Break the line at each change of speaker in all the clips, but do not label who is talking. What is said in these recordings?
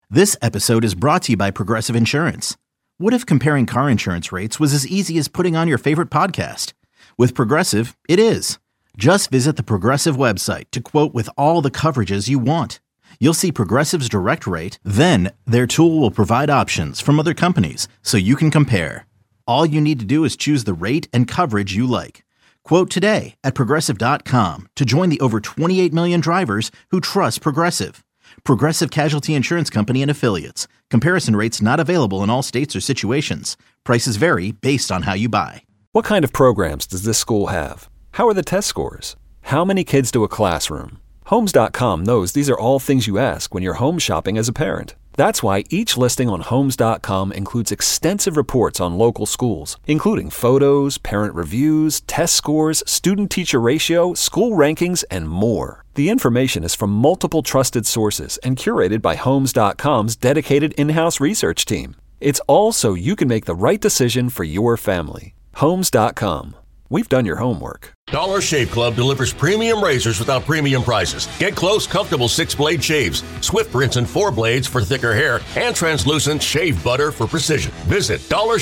This episode is brought to you by Progressive Insurance. What if comparing car insurance rates was as easy as putting on your favorite podcast? With Progressive, it is. Just visit the Progressive website to quote with all the coverages you want. You'll see Progressive's direct rate, then their tool will provide options from other companies so you can compare. All you need to do is choose the rate and coverage you like. Quote today at Progressive.com to join the over 28 million drivers who trust Progressive. Progressive Casualty Insurance Company and Affiliates. Comparison rates not available in all states or situations. Prices vary based on how you buy.
What kind of programs does this school have? How are the test scores? How many kids do a classroom? Homes.com knows these are all things you ask when you're home shopping as a parent. That's why each listing on Homes.com includes extensive reports on local schools, including photos, parent reviews, test scores, student-teacher ratio, school rankings, and more. The information is from multiple trusted sources and curated by Homes.com's dedicated in-house research team. It's all so you can make the right decision for your family. Homes.com. We've done your homework.
Dollar Shave Club delivers premium razors without premium prices. Get close, comfortable 6-blade shaves, swift rinse and 4 blades for thicker hair, and translucent shave butter for precision. Visit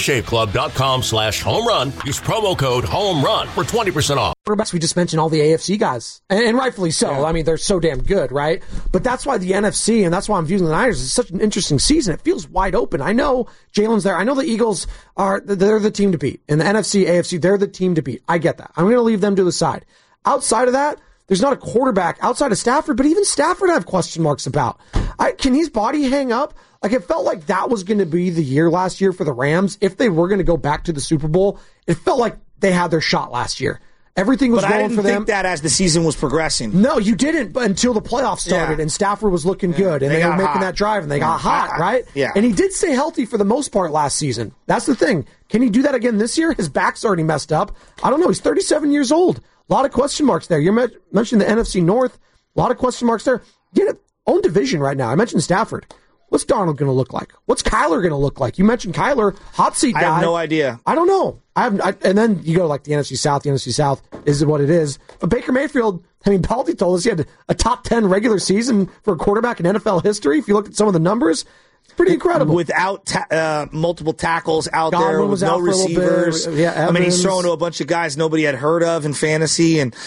dollarshaveclub.com/home run. Use promo code HOMERUN for 20% off.
Quarterbacks, we just mentioned all the AFC guys, and rightfully so. Yeah. I mean, they're so damn good, right? But that's why the NFC, and that's why I'm viewing the Niners, is such an interesting season. It feels wide open. I know Jalen's there. I know the Eagles they're the team to beat. In the NFC, AFC, they're the team to beat. I get that. I'm going to leave them to the side. Outside of that, there's not a quarterback outside of Stafford, but even Stafford I have question marks about. Can his body hang up? Like, it felt like that was going to be the year last year for the Rams. If they were going to go back to the Super Bowl, it felt like they had their shot last year. Everything was going for them.
But I didn't think that as the season was progressing.
No, you didn't, but until the playoffs started and Stafford was looking good and they were making that drive and they got hot, right?
Yeah.
And he did stay healthy for the most part last season. That's the thing. Can he do that again this year? His back's already messed up. I don't know. He's 37 years old. A lot of question marks there. You mentioned the NFC North. A lot of question marks there. Get it. Own division right now. I mentioned Stafford. What's Darnold going to look like? What's Kyler going to look like? You mentioned Kyler, hot seat guy.
I have no idea.
I don't know. And then you go like the NFC South. The NFC South is what it is. But Baker Mayfield, I mean, Baldy told us he had a top 10 regular season for a quarterback in NFL history. If you look at some of the numbers, it's pretty incredible.
Without multiple tackles out there, with no receivers.
Yeah,
I mean, he's throwing to a bunch of guys nobody had heard of in fantasy. And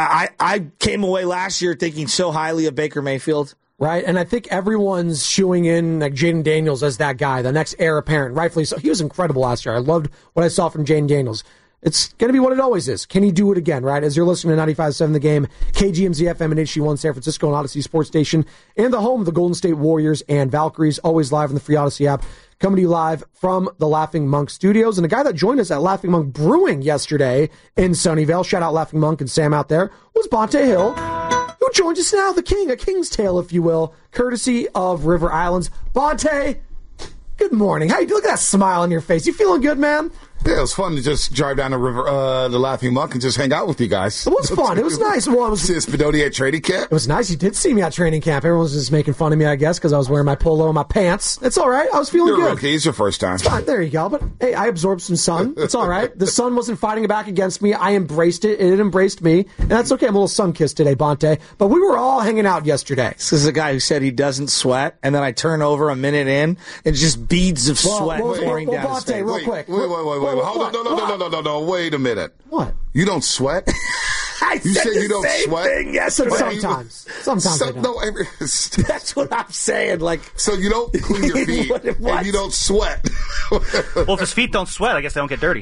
I came away last year thinking so highly of Baker Mayfield.
Right, and I think everyone's shooing in like Jaden Daniels as that guy, the next heir apparent, rightfully so. He was incredible last year. I loved what I saw from Jaden Daniels. It's going to be what it always is. Can he do it again, right? As you're listening to 95.7 The Game, KGMZ FM and HD1 San Francisco and Odyssey Sports Station, and the home of the Golden State Warriors and Valkyries, always live on the free Odyssey app, coming to you live from the Laughing Monk Studios. And a guy that joined us at Laughing Monk Brewing yesterday in Sunnyvale, shout out Laughing Monk and Sam out there, was Bonta Hill, who joins us now, the king, a king's tale, if you will, courtesy of River Islands. Bonta, good morning. How you doing? Look at that smile on your face. You feeling good, man?
Yeah, it was fun to just drive down the river, the Laughing Monk, and just hang out with you guys.
It was fun. It was nice. Well, it was.
See Spadoni at training camp.
It was nice. You did see me at training camp. Everyone was just making fun of me, I guess, because I was wearing my polo and my pants. It's all right. I was feeling good.
Okay, it's your first time.
It's fine. There you go. But hey, I absorbed some sun. It's all right. The sun wasn't fighting back against me. I embraced it. It embraced me, and that's okay. I'm a little sun-kissed today, Bonta. But we were all hanging out yesterday.
This is a guy who said he doesn't sweat, and then I turn over a minute in, and just beads of sweat pouring down his face.
Real quick.
Wait. Hold on. No. Wait a minute.
What?
You don't sweat?
You
said you don't sweat?
Sometimes I don't.
No,
that's what I'm saying. Like,
so you don't clean your feet and you don't sweat.
Well, if his feet don't sweat, I guess they don't get dirty.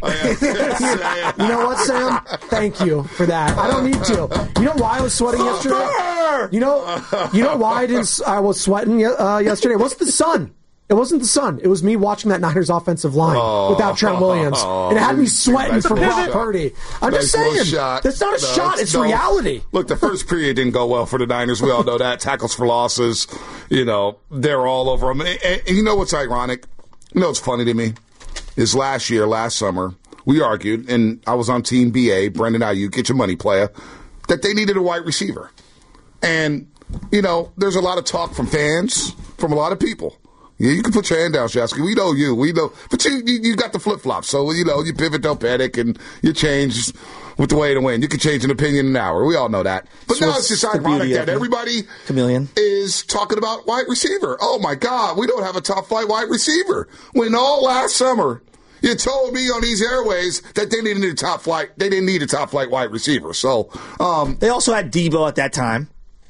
You know what, Sam? Thank you for that. I don't need to. You know why I was sweating yesterday? You know why I was sweating yesterday? It wasn't the sun. It wasn't the sun. It was me watching that Niners offensive line without Trent Williams. And it had me sweating for Brock Purdy. I'm just saying. That's not a shot. It's reality.
Look, the first period didn't go well for the Niners. We all know that. Tackles for losses. You know, they're all over them. And you know what's ironic? You know what's funny to me? Is last summer, we argued, and I was on Team BA, Brandon Ayuk, get your money, player, that they needed a wide receiver. And, you know, there's a lot of talk from fans, from a lot of people. Yeah, you can put your hand down, Shasky. We know you. We know. But you got the flip-flops. So, you pivot, don't panic, and you change with the way to win. You can change an opinion in an hour. We all know that. But now it's just ironic that everybody is talking about wide receiver. Oh, my God, we don't have a top-flight wide receiver. When all last summer you told me on these airways that they didn't need a top-flight. They didn't need a top-flight wide receiver. So
they also had Debo at that time.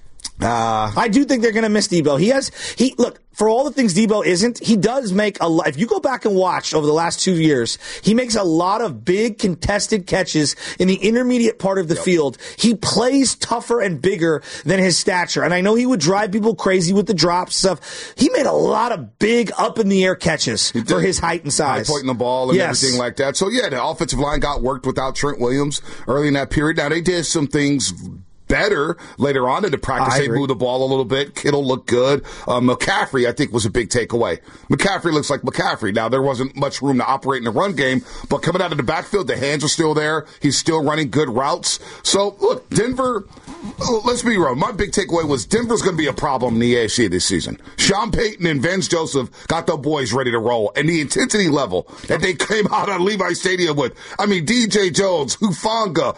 I do think they're going to miss Debo. Look, for all the things Debo isn't, he does make a lot. If you go back and watch over the last 2 years, he makes a lot of big contested catches in the intermediate part of the field. He plays tougher and bigger than his stature. And I know he would drive people crazy with the drops stuff. He made a lot of big up in the air catches for his height and size.
Pointing the ball and everything like that. So yeah, the offensive line got worked without Trent Williams early in that period. Now they did some things better later on in the practice. They moved the ball a little bit. Kittle looked good. McCaffrey, I think, was a big takeaway. McCaffrey looks like McCaffrey. Now, there wasn't much room to operate in the run game, but coming out of the backfield, the hands are still there. He's still running good routes. So, look, Denver, let's be real. My big takeaway was Denver's going to be a problem in the AFC this season. Sean Payton and Vance Joseph got the boys ready to roll. And the intensity level that they came out of Levi Stadium with, DJ Jones, Hufanga,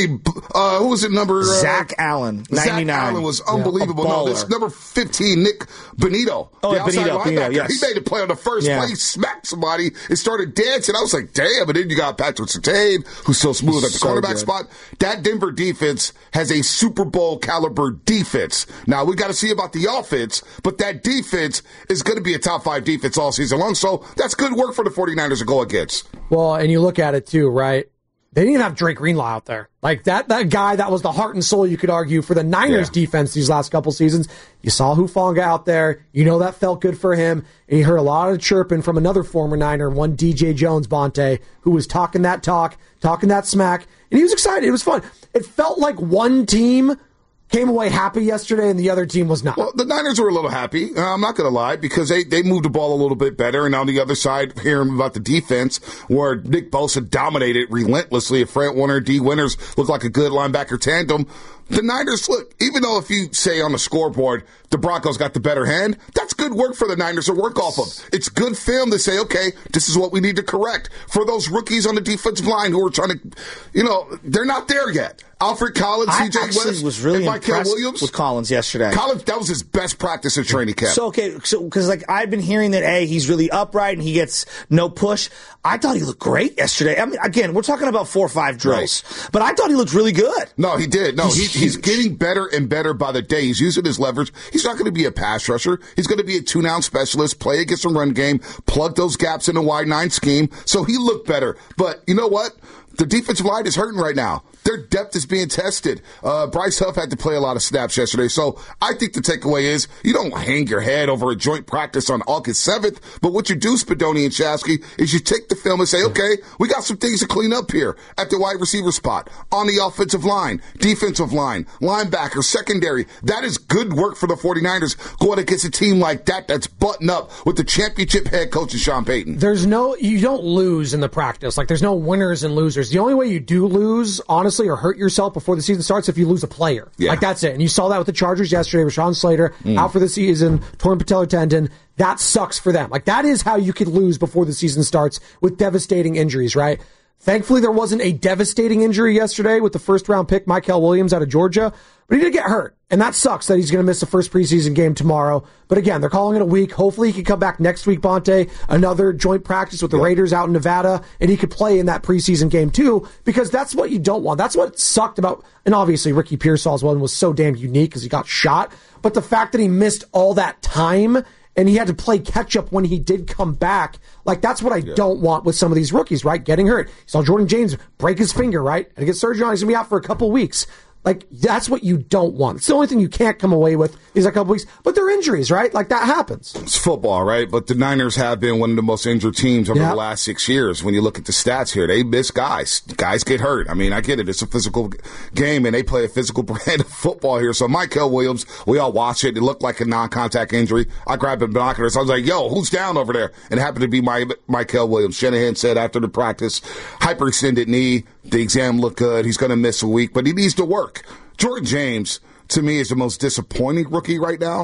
who was it, number...
Zach Allen, 99.
Zach Allen was unbelievable. No, this number 15, Nick Benito.
Benito, yes.
He made a play on the first play. He smacked somebody and started dancing. I was like, damn. And then you got Patrick Surtain, who's so smooth at the cornerback spot. That Denver defense has a Super Bowl caliber defense. Now, we got to see about the offense, but that defense is going to be a top 5 defense all season long. So that's good work for the 49ers to go against.
Well, and you look at it too, right? They didn't even have Drake Greenlaw out there. Like that guy that was the heart and soul, you could argue, for the Niners defense these last couple seasons. You saw Hufanga out there. You know that felt good for him. And you heard a lot of chirping from another former Niner, one DJ Jones, Bonte, who was talking that talk, talking that smack. And he was excited. It was fun. It felt like one team came away happy yesterday and the other team was not.
Well, the Niners were a little happy. I'm not going to lie, because they moved the ball a little bit better. And on the other side, hearing about the defense, where Nick Bosa dominated relentlessly. If Fred Warner and D. Winters looked like a good linebacker tandem. The Niners, look, even though if you say on the scoreboard the Broncos got the better hand, that's good work for the Niners to work off of. It's good film to say, okay, this is what we need to correct. For those rookies on the defensive line who are trying to, they're not there yet. Alfred Collins, C.J. West,
was really
and Michael
impressed
Williams
with Collins yesterday.
Collins, that was his best practice at training camp.
So because I've been hearing that he's really upright and he gets no push. I thought he looked great yesterday. I mean, again, we're talking about 4 or 5 drills, but I thought he looked really good.
No, he did. No, he's getting better and better by the day. He's using his leverage. He's not going to be a pass rusher. He's going to be a 2-down specialist, play against the run game, plug those gaps in the wide 9 scheme. So he looked better. But you know what? The defensive line is hurting right now. Their depth is being tested. Bryce Huff had to play a lot of snaps yesterday. So I think the takeaway is you don't hang your head over a joint practice on August 7th. But what you do, Spadoni and Shasky, is you take the film and say, okay, we got some things to clean up here at the wide receiver spot, on the offensive line, defensive line, linebacker, secondary. That is good work for the 49ers going against a team like that that's buttoned up with the championship head coach Sean Payton.
You don't lose in the practice. Like, there's no winners and losers. The only way you do lose, honestly, or hurt yourself before the season starts, if you lose a player.
Yeah.
Like, that's it. And you saw that with the Chargers yesterday. Rashawn Slater out for the season, torn patellar tendon. That sucks for them. Like, that is how you could lose before the season starts, with devastating injuries, right? Thankfully, there wasn't a devastating injury yesterday with the first-round pick, Michael Williams, out of Georgia. But he did get hurt, and that sucks that he's going to miss the first preseason game tomorrow. But again, they're calling it a week. Hopefully he can come back next week, Bonte. Another joint practice with the Raiders out in Nevada, and he could play in that preseason game too, because that's what you don't want. That's what sucked about, and obviously Ricky Pearsall's one was so damn unique because he got shot. But the fact that he missed all that time and he had to play catch up when he did come back, like, that's what I don't want with some of these rookies, right? Getting hurt. You saw Jordan James break his finger, right? And get surgery on. He's going to be out for a couple weeks. Like, that's what you don't want. It's the only thing you can't come away with is a couple weeks. But they're injuries, right? Like, that happens.
It's football, right? But the Niners have been one of the most injured teams over the last 6 years. When you look at the stats here, they miss guys. Guys get hurt. I mean, I get it. It's a physical game, and they play a physical brand of football here. So Michael Williams, we all watch it. It looked like a non-contact injury. I grabbed the binoculars. I was like, yo, who's down over there? And it happened to be Michael Williams. Shanahan said after the practice, hyperextended knee. The exam looked good. He's going to miss a week, but he needs to work. Jordan James, to me, is the most disappointing rookie right now.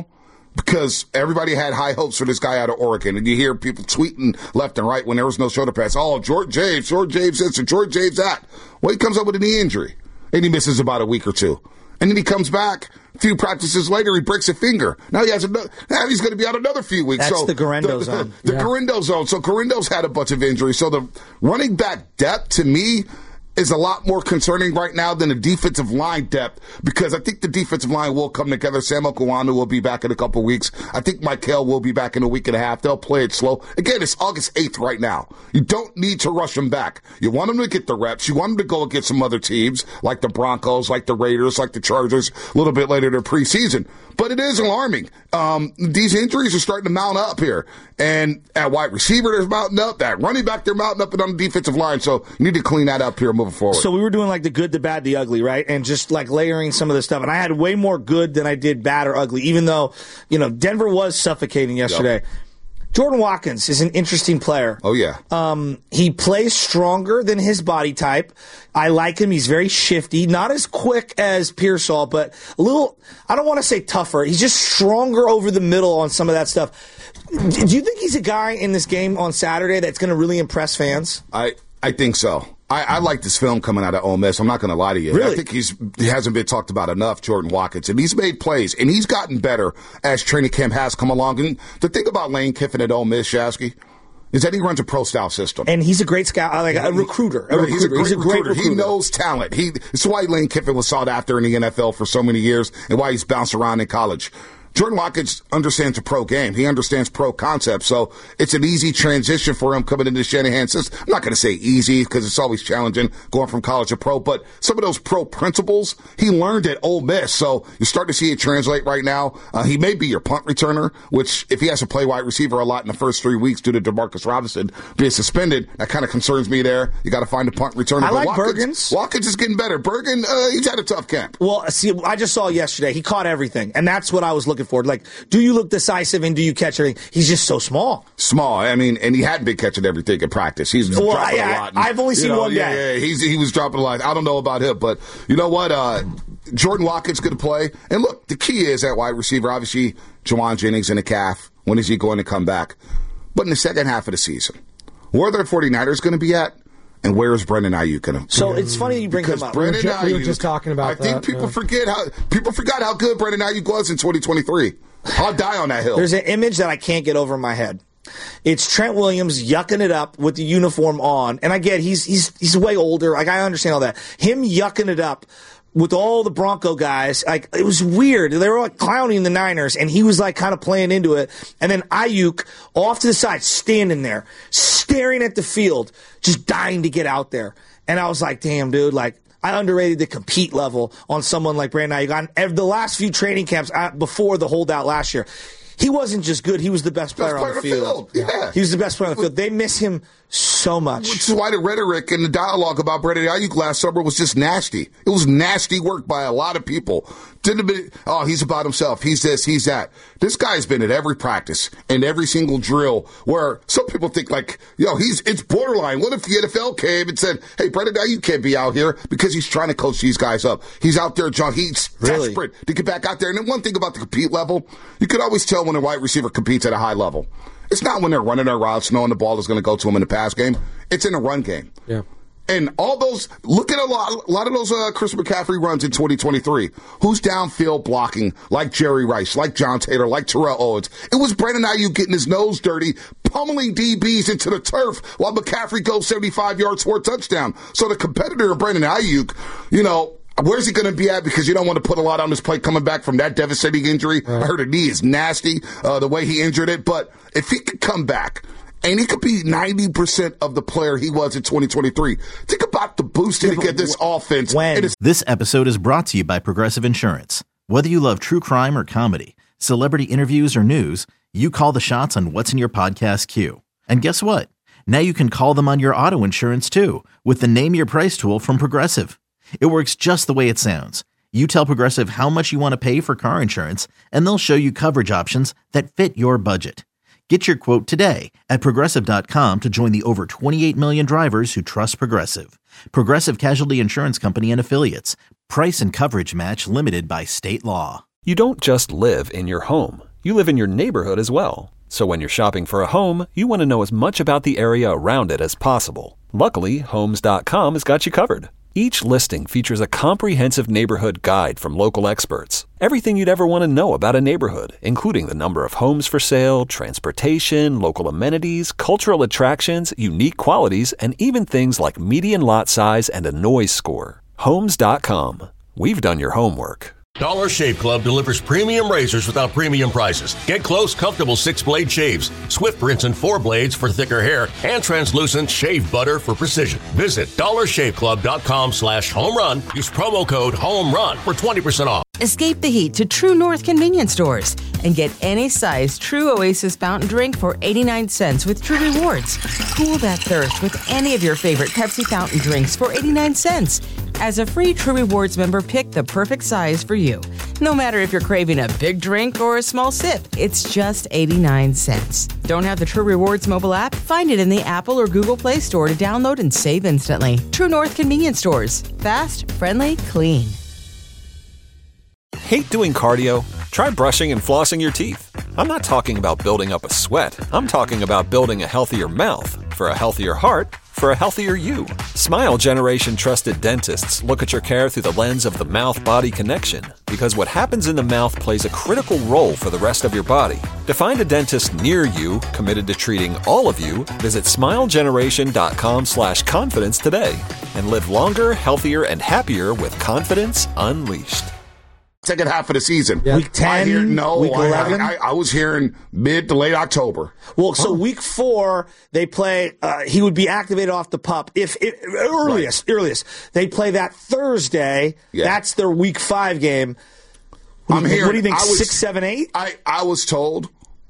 because everybody had high hopes for this guy out of Oregon. And you hear people tweeting left and right when there was no shoulder pads. Oh, Jordan James this and Jordan James that. Well, he comes up with a knee injury, and he misses about a week or two. And then he comes back a few practices later, he breaks a finger. Now he's going to be out another few weeks.
That's
so
the Guerrero zone.
The Guerrero zone. So Guerendo's had a bunch of injuries. So the running back depth, to me, is a lot more concerning right now than the defensive line depth, because I think the defensive line will come together. Sam Okuanu will be back in a couple weeks. I think Michael will be back in a week and a half. They'll play it slow. Again, it's August 8th right now. You don't need to rush them back. You want them to get the reps. You want them to go against some other teams like the Broncos, like the Raiders, like the Chargers a little bit later in the preseason. But it is alarming. These injuries are starting to mount up here. And at wide receiver, they're mounting up. At running back, they're mounting up, and on the defensive line. So you need to clean that up here moving forward.
So we were doing like the good, the bad, the ugly, right? And just like layering some of the stuff. And I had way more good than I did bad or ugly, even though, Denver was suffocating yesterday. Yep. Jordan Watkins is an interesting player.
Oh, yeah.
He plays stronger than his body type. I like him. He's very shifty. Not as quick as Pearsall, but a little, I don't want to say tougher. He's just stronger over the middle on some of that stuff. Do you think he's a guy in this game on Saturday that's going to really impress fans?
I think so. I like this film coming out of Ole Miss. I'm not going to lie to you.
Really?
I think he hasn't been talked about enough, Jordan Watkins. And he's made plays, and he's gotten better as training camp has come along. And the thing about Lane Kiffin at Ole Miss, Shasky, is that he runs a pro-style system.
And he's a great scout, like a recruiter.
He's a great recruiter. He knows talent. It's why Lane Kiffin was sought after in the NFL for so many years and why he's bounced around in college. Jordan Watkins understands the pro game. He understands pro concepts. So it's an easy transition for him coming into Shanahan system. I'm not going to say easy because it's always challenging going from college to pro, but some of those pro principles he learned at Ole Miss. So you're starting to see it translate right now. He may be your punt returner, which if he has to play wide receiver a lot in the first 3 weeks due to DeMarcus Robinson being suspended, that kind of concerns me there. You got to find a punt returner.
I like Bergens.
Watkins is getting better. Bergen, he's had a tough camp.
Well, see, I just saw yesterday. He caught everything, and that's what I was looking for. Like, do you look decisive and do you catch everything? He's just so small.
I mean, and he hadn't been catching everything in practice. He's dropping a lot. And,
I've only seen one guy.
Yeah, he was dropping a lot. I don't know about him, but you know what? Jordan Watkins going to play. And look, the key is at wide receiver, obviously, Juwan Jennings in a calf. When is he going to come back? But in the second half of the season, where are the 49ers going to be at? And where is Brandon Ayuk going to?
So it's funny you bring him up.
We were just talking about that.
I think people forgot how good Brandon Ayuk was in 2023. I'll die on that hill.
There's an image that I can't get over my head. It's Trent Williams yucking it up with the uniform on, and I get he's way older. Like, I understand all that. Him yucking it up with all the Bronco guys, like, it was weird. They were like clowning the Niners, and he was like kind of playing into it. And then Ayuk off to the side, standing there, staring at the field, just dying to get out there. And I was like, damn, dude, like, I underrated the compete level on someone like Brandon Ayuk. On the last few training camps before the holdout last year, he wasn't just good. He was the best player on the field.
Yeah.
He was the best player on the field. They miss him so much.
Which is why the rhetoric and the dialogue about Brandon Ayuk last summer was just nasty. It was nasty work by a lot of people. He's about himself. He's this, he's that. This guy's been at every practice and every single drill where some people think like, it's borderline. What if the NFL came and said, hey, Brandon Ayuk can't be out here because he's trying to coach these guys up. He's out there, John. He's desperate to get back out there. And then one thing about the compete level, you could always tell when a wide receiver competes at a high level. It's not when they're running their routes, knowing the ball is going to go to them in the pass game. It's in the run game.
Yeah.
And all those, look at a lot of those Chris McCaffrey runs in 2023. Who's downfield blocking, like Jerry Rice, like John Taylor, like Terrell Owens? It was Brandon Ayuk getting his nose dirty, pummeling DBs into the turf while McCaffrey goes 75 yards for a touchdown. So the competitor of Brandon Ayuk, where's he going to be at? Because you don't want to put a lot on his plate coming back from that devastating injury. Right. I heard a knee is nasty, the way he injured it. But if he could come back, and he could be 90% of the player he was in 2023. Think about the boost to get this offense.
This episode is brought to you by Progressive Insurance. Whether you love true crime or comedy, celebrity interviews or news, you call the shots on what's in your podcast queue. And guess what? Now you can call them on your auto insurance too with the Name Your Price tool from Progressive. It works just the way it sounds. You tell Progressive how much you want to pay for car insurance, and they'll show you coverage options that fit your budget. Get your quote today at Progressive.com to join the over 28 million drivers who trust Progressive. Progressive Casualty Insurance Company and Affiliates. Price and coverage match limited by state law.
You don't just live in your home. you live in your neighborhood as well. So when you're shopping for a home, you want to know as much about the area around it as possible. Luckily, Homes.com has got you covered. Each listing features a comprehensive neighborhood guide from local experts. Everything you'd ever want to know about a neighborhood, including the number of homes for sale, transportation, local amenities, cultural attractions, unique qualities, and even things like median lot size and a noise score. Homes.com. We've done your homework.
Dollar Shave Club delivers premium razors without premium prices. Get close, comfortable 6-blade shaves, Swift rinse and 4 blades for thicker hair, and translucent shave butter for precision. Visit dollarshaveclub.com/homerun. Use promo code HOMERUN for 20% off.
Escape the heat to True North convenience stores and get any size True Oasis fountain drink for 89 cents with True Rewards. Cool that thirst with any of your favorite Pepsi fountain drinks for 89 cents. As a free True Rewards member, pick the perfect size for you. No matter if you're craving a big drink or a small sip, it's just 89 cents. Don't have the True Rewards mobile app? Find it in the Apple or Google Play Store to download and save instantly. True North convenience stores. Fast, friendly, clean.
Hate doing cardio? Try brushing and flossing your teeth. I'm not talking about building up a sweat. I'm talking about building a healthier mouth for a healthier heart for a healthier you. Smile Generation trusted dentists look at your care through the lens of the mouth-body connection, because what happens in the mouth plays a critical role for the rest of your body. To find a dentist near you committed to treating all of you, visit smilegeneration.com/confidence today and live longer, healthier, and happier with confidence unleashed.
Second half of the season.
Yeah. Week 10, week 11?
I was hearing mid to late October.
Well, so week 4, they play, he would be activated off the PUP. Earliest. They play that Thursday. Yeah. That's their week 5 game.
I'm hearing.
What do you think, 6, 7, 8?
I was told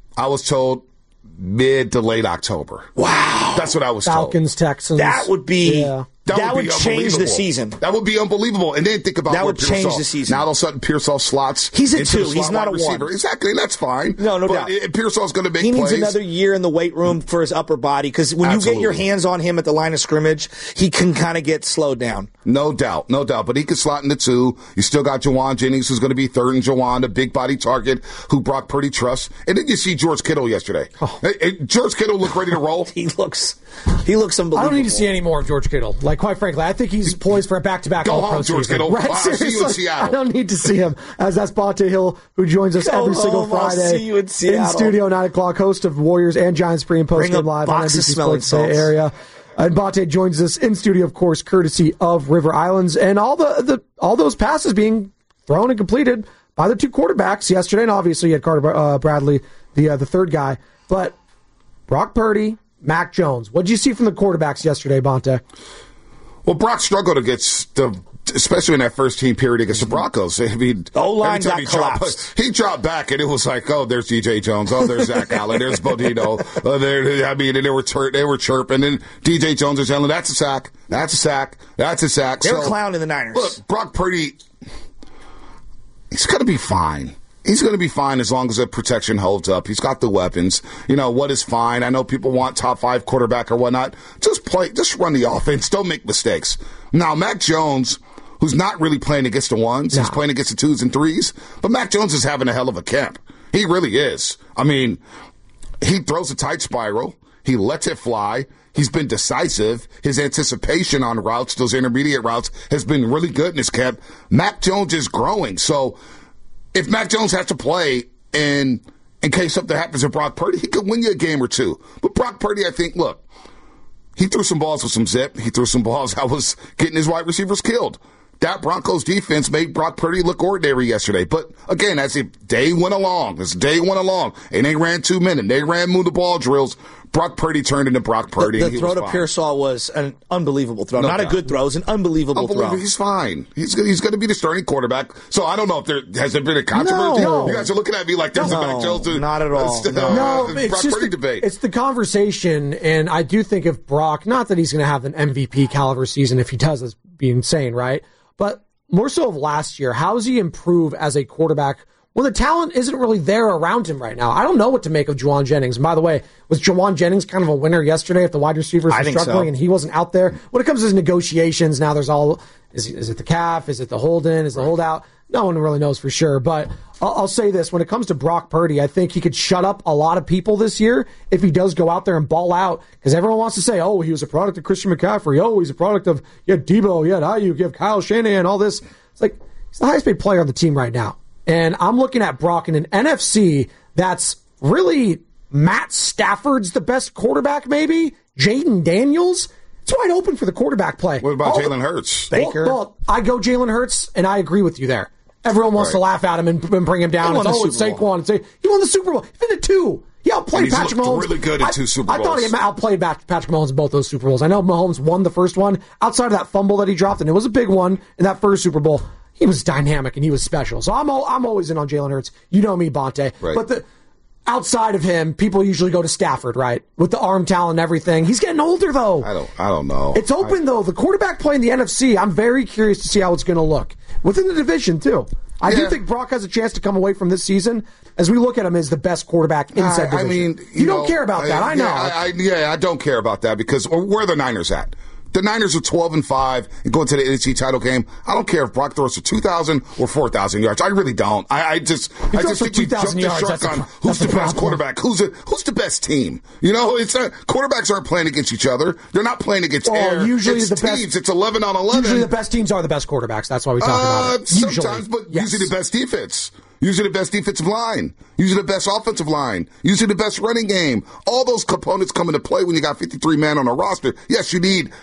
mid to late October.
Wow.
That's what I was told.
Falcons, Texans.
That would be...
Yeah.
That would change the season.
That would be unbelievable. And then think about
that would change the season.
Now all of a sudden Pearsall slots.
He's a 2. He's not a 1.
Exactly. That's fine.
No doubt.
Pearsall's going to make plays.
He needs another year in the weight room for his upper body, because when you get your hands on him at the line of scrimmage, he can kind of get slowed down.
No doubt. But he can slot in the 2. You still got Jawan Jennings, who's going to be third, and Jawan, a big body target who Brock Purdy trusts. And then you see George Kittle yesterday. George Kittle looked ready to roll.
He looks unbelievable.
I don't need to see any more of George Kittle. Like, quite frankly, I think he's poised for a back-to-back
Go
All-Pro
home, George
season.
Kittle.
Right?
I'll see you in Seattle.
I don't need to see him. As that's Bonte Hill, who joins us every single Friday
I'll see you in
studio, 9 o'clock, host of Warriors and Giants pre- and post-game live on NBC Sports Bay Area. And Bonte joins us in studio, of course, courtesy of River Islands, and all those passes being thrown and completed by the 2 quarterbacks yesterday. And obviously, you had Carter Bradley, the third guy, but Brock Purdy, Mac Jones. What did you see from the quarterbacks yesterday, Bonte?
Well, Brock struggled especially in that first team period against the Broncos. I mean,
O-line got collapsed.
He dropped back, and it was like, oh, there's DJ Jones. Oh, there's Zach Allen. There's Bodino. They were chirping, and DJ Jones was yelling, that's a sack. That's a sack. That's a sack.
They were clowning the Niners.
Look, Brock Purdy, he's going to be fine. He's going to be fine as long as the protection holds up. He's got the weapons. You know, what is fine? I know people want top 5 quarterback or whatnot. Just run the offense. Don't make mistakes. Now, Mac Jones, who's not really playing against the 1s. He's playing against the 2s and 3s. But Mac Jones is having a hell of a camp. He really is. I mean, he throws a tight spiral. He lets it fly. He's been decisive. His anticipation on routes, those intermediate routes, has been really good in his camp. Mac Jones is growing. So if Mac Jones has to play in case something happens to Brock Purdy, he could win you a game or 2. But Brock Purdy, I think, look, he threw some balls with some zip. He threw some balls that was getting his wide receivers killed. That Broncos defense made Brock Purdy look ordinary yesterday. But again, as the day went along, and they ran 2 minutes, they ran move the ball drills, Brock Purdy turned into Brock Purdy.
The throw to Pearsall was an unbelievable throw. Not a good throw. It was an unbelievable throw.
He's fine. He's going to be the starting quarterback. So I don't know if there has been a controversy.
No.
You guys are looking at me like there's a Mac Jones.
Not at all.
Brock Purdy debate.
It's the conversation, and I do think if Brock, not that he's going to have an MVP caliber season, if he does, that's be insane, right? But more so of last year, how does he improve as a quarterback when the talent isn't really there around him right now? I don't know what to make of Jawan Jennings. And by the way, was Jawan Jennings kind of a winner yesterday if the wide receivers were struggling and he wasn't out there? When it comes to his negotiations, now there's all, is it the calf? Is it the hold-in? Is it the holdout? No one really knows for sure, but I'll say this. When it comes to Brock Purdy, I think he could shut up a lot of people this year if he does go out there and ball out, because everyone wants to say, oh, he was a product of Christian McCaffrey. Oh, he's a product of, you had Debo, you had Ayuk, you have Kyle Shanahan, all this. It's like, he's the highest paid player on the team right now. And I'm looking at Brock in an NFC that's really Matt Stafford's the best quarterback, maybe. Jaden Daniels. It's wide open for the quarterback play.
What about Jalen Hurts?
Baker.
Well, I go Jalen Hurts, and I agree with you there. Everyone wants to laugh at him and bring him down. And it's Saquon. And say, he won the Super Bowl. He's been to 2. He outplayed Patrick Mahomes.
Really good at 2 Super Bowls.
I thought he outplayed Patrick Mahomes in both those Super Bowls. I know Mahomes won the first one. Outside of that fumble that he dropped, and it was a big one in that first Super Bowl, he was dynamic and he was special. So I'm always in on Jalen Hurts. You know me, Bonte.
Right.
But outside of him, people usually go to Stafford, right? With the arm talent and everything. He's getting older, though.
I don't know.
It's open, though. The quarterback play in the NFC, I'm very curious to see how it's going to look. Within the division, too. I do think Brock has a chance to come away from this season, as we look at him as the best quarterback inside division.
I mean,
you don't care about that. I know.
I don't care about that because where are the Niners at? The Niners are 12-5 and going to the NFC title game. I don't care if Brock throws for 2,000 or 4,000 yards. I really don't. I just think we jumped the shark on who's the best quarterback, who's the best team. You know, quarterbacks aren't playing against each other. They're not playing against air.
Usually
it's
the
teams.
best,
it's 11 on 11.
Usually the best teams are the best quarterbacks. That's why we talk about it.
Sometimes, but usually the best defense. Usually the best defensive line. Usually the best offensive line. Usually the best running game. All those components come into play when you got 53 men on a roster. Yes, you need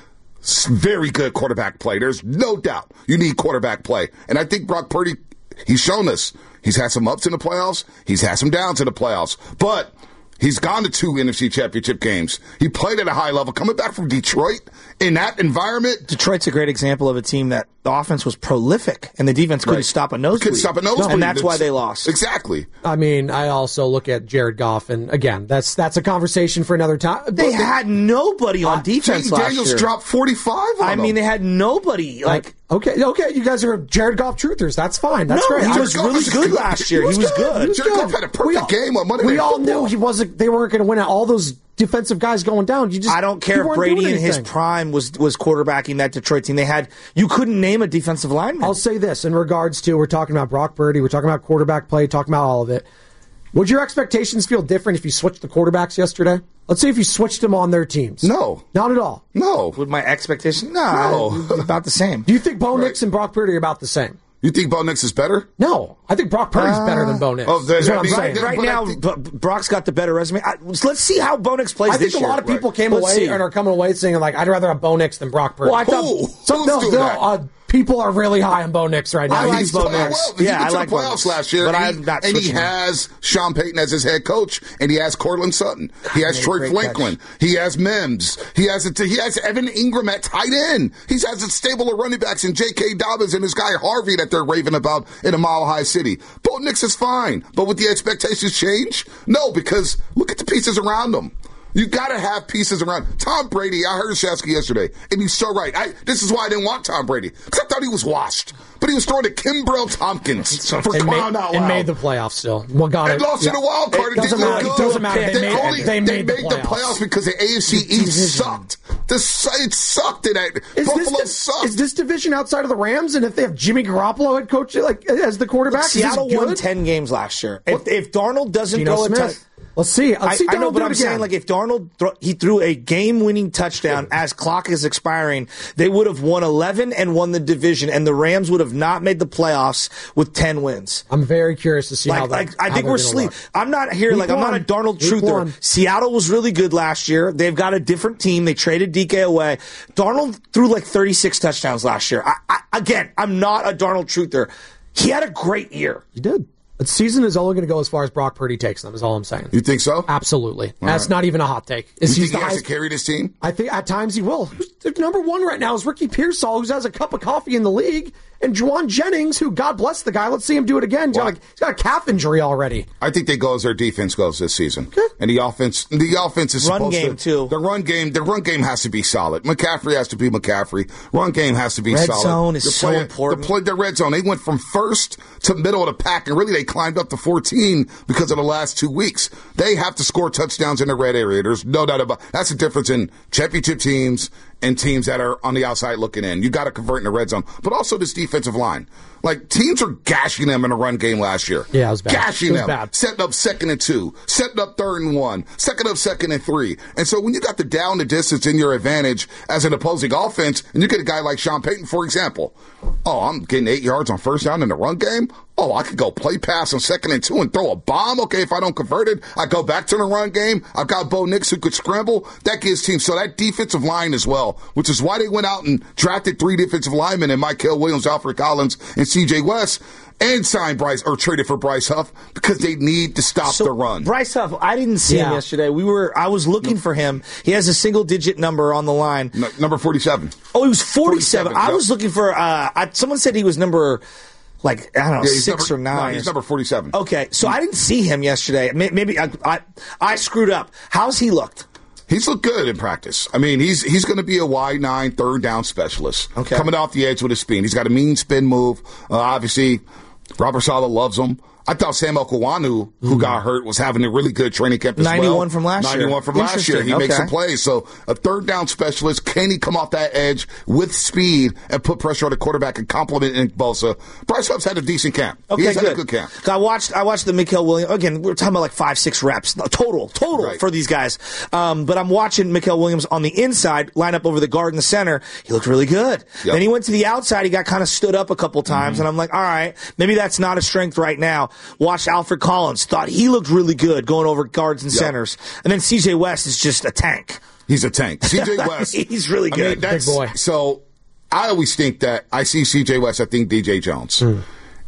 very good quarterback play. There's no doubt you need quarterback play. And I think Brock Purdy, he's shown us. He's had some ups in the playoffs. He's had some downs in the playoffs. But he's gone to 2 NFC championship games. He played at a high level. Coming back from Detroit in that environment.
Detroit's a great example of a team that the offense was prolific and the defense couldn't stop a nosebleed.
Couldn't stop a nosebleed.
And that's why they lost.
Exactly.
I mean, I also look at Jared Goff, and again, that's a conversation for another time.
They had nobody on defense last
Daniels
year.
dropped 45 on them.
They had nobody.
Okay, you guys are Jared Goff truthers. That's fine. That's great.
He was really good last year. He was good.
Jared Goff had a perfect game on Monday Night
We all
Football.
knew he wasn't. They weren't going to win at all those defensive guys going down.
I don't care if Brady in his prime was quarterbacking that Detroit team. You couldn't name a defensive lineman.
I'll say this in regards to, we're talking about Brock Purdy, we're talking about quarterback play, talking about all of it. Would your expectations feel different if you switched the quarterbacks yesterday? Let's say if you switched them on their teams.
No.
Not at all.
No.
Would my expectation? No. About the same.
Do you think Bo Nix and Brock Purdy are about the same?
You think Bo Nix is better?
No. I think Brock Purdy's better than Bo Nix. That's what I'm saying.
Right now, Brock's got the better resume. Let's see how Bo Nix plays this year.
I think a lot of people came away and are coming away saying, like, I'd rather have Bo Nix than Brock Purdy.
Well, I thought
people are really high on Bo Nix right now.
I like Bo Nix. I like the playoffs last year,
but I'm not.
And he has Sean Payton as his head coach, and he has Cortland Sutton. He has Troy Franklin. He has Mims. He has Evan Ingram at tight end. He has a stable of running backs and J.K. Dobbins and this guy Harvey that they're raving about in a Mile High City. Bo Nix is fine, but would the expectations change? No, because look at the pieces around him. You got to have pieces around. Tom Brady, I heard Shasky yesterday, and he's so right. This is why I didn't want Tom Brady, because I thought he was washed. But he was throwing to Kimbrell Tompkins for crying out loud.
And made the playoffs still. Well, got
it. Lost in the wild card. It
doesn't matter. They made the
playoffs because the AFC East sucked. It sucked. Buffalo sucked.
Is this division outside of the Rams? And if they have Jimmy Garoppolo head coach as the quarterback,
Seattle won 10 games last year. If Darnold doesn't go a ton.
Let's see.
I know, but I'm saying, if Darnold he threw a game-winning touchdown as clock is expiring, they would have won 11 and won the division, and the Rams would have not made the playoffs with 10 wins.
I'm very curious to see how that.
I think we're asleep. I'm not here. I'm not a Darnold truther. Seattle was really good last year. They've got a different team. They traded DK away. Darnold threw 36 touchdowns last year. Again, I'm not a Darnold truther. He had a great year.
He did. The season is only going to go as far as Brock Purdy takes them, is all I'm saying.
You think so?
Absolutely. That's not even a hot take.
You think he has to carry this team?
I think at times he will. The number one right now is Ricky Pearsall, who has a cup of coffee in the league, and Juwan Jennings, who, God bless the guy, let's see him do it again. He's got a calf injury already.
I think they go as their defense goes this season. Okay. And the offense is
run
supposed
game
to,
too.
The run game has to be solid. McCaffrey has to be McCaffrey. Run game has to be
red
solid.
Red zone is so important.
The red zone. They went from first to middle of the pack, and really they climbed up to 14 because of the last 2 weeks. They have to score touchdowns in the red area. There's no doubt about it. That's the difference in championship teams and teams that are on the outside looking in. You got to convert in the red zone. But also this defensive line. Like, teams are gashing them in the run game last year.
Yeah, it was bad.
Gashing them.
Bad.
Setting up 2nd and 2. Setting up 3rd and 1. Second up 2nd and 3. And so when you got the down the distance in your advantage as an opposing offense, and you get a guy like Sean Payton, for example. Oh, I'm getting 8 yards on first down in the run game? Oh, I could go play pass on 2nd and 2 and throw a bomb. Okay, if I don't convert it, I go back to the run game. I've got Bo Nix who could scramble. That gives teams. So that defensive line as well, which is why they went out and drafted 3 defensive linemen in Mykel Williams, Alfred Collins, and C.J. West, and signed Bryce, or traded for Bryce Huff, because they need to stop the run.
Bryce Huff, I didn't see him yesterday. I was looking for him. He has a single-digit number on the line.
Number 47.
Oh, he was 47. I was looking for, someone said he was number, I don't know, 6 or 9.
No, he's number 47.
Okay, so I didn't see him yesterday. Maybe I screwed up. How's he looked?
He's looked good in practice. I mean, he's going to be a wide 9 third down specialist.
Okay.
Coming off the edge with his spin. He's got a mean spin move. Obviously, Robert Saleh loves him. I thought Sam Okwuonu, who got hurt, was having a really good training camp as
91 from last year.
91 from last year. He makes some plays. So a third down specialist. Can he come off that edge with speed and put pressure on the quarterback and complement Nick Bosa? Bryce Huff's had a decent camp.
Okay,
He's had a good camp.
I watched the Mykel Williams. Again, we're talking about 5-6 reps total right. For these guys. But I'm watching Mykel Williams on the inside line up over the guard in the center. He looked really good. Yep. Then he went to the outside. He got kind of stood up a couple times, and I'm like, all right, maybe that's not a strength right now. Watched Alfred Collins. Thought he looked really good going over guards and centers. And then C.J. West is just a tank.
He's a tank. C.J. West.
He's really good.
Big boy.
So I always think that I see C.J. West, I think DJ Jones. And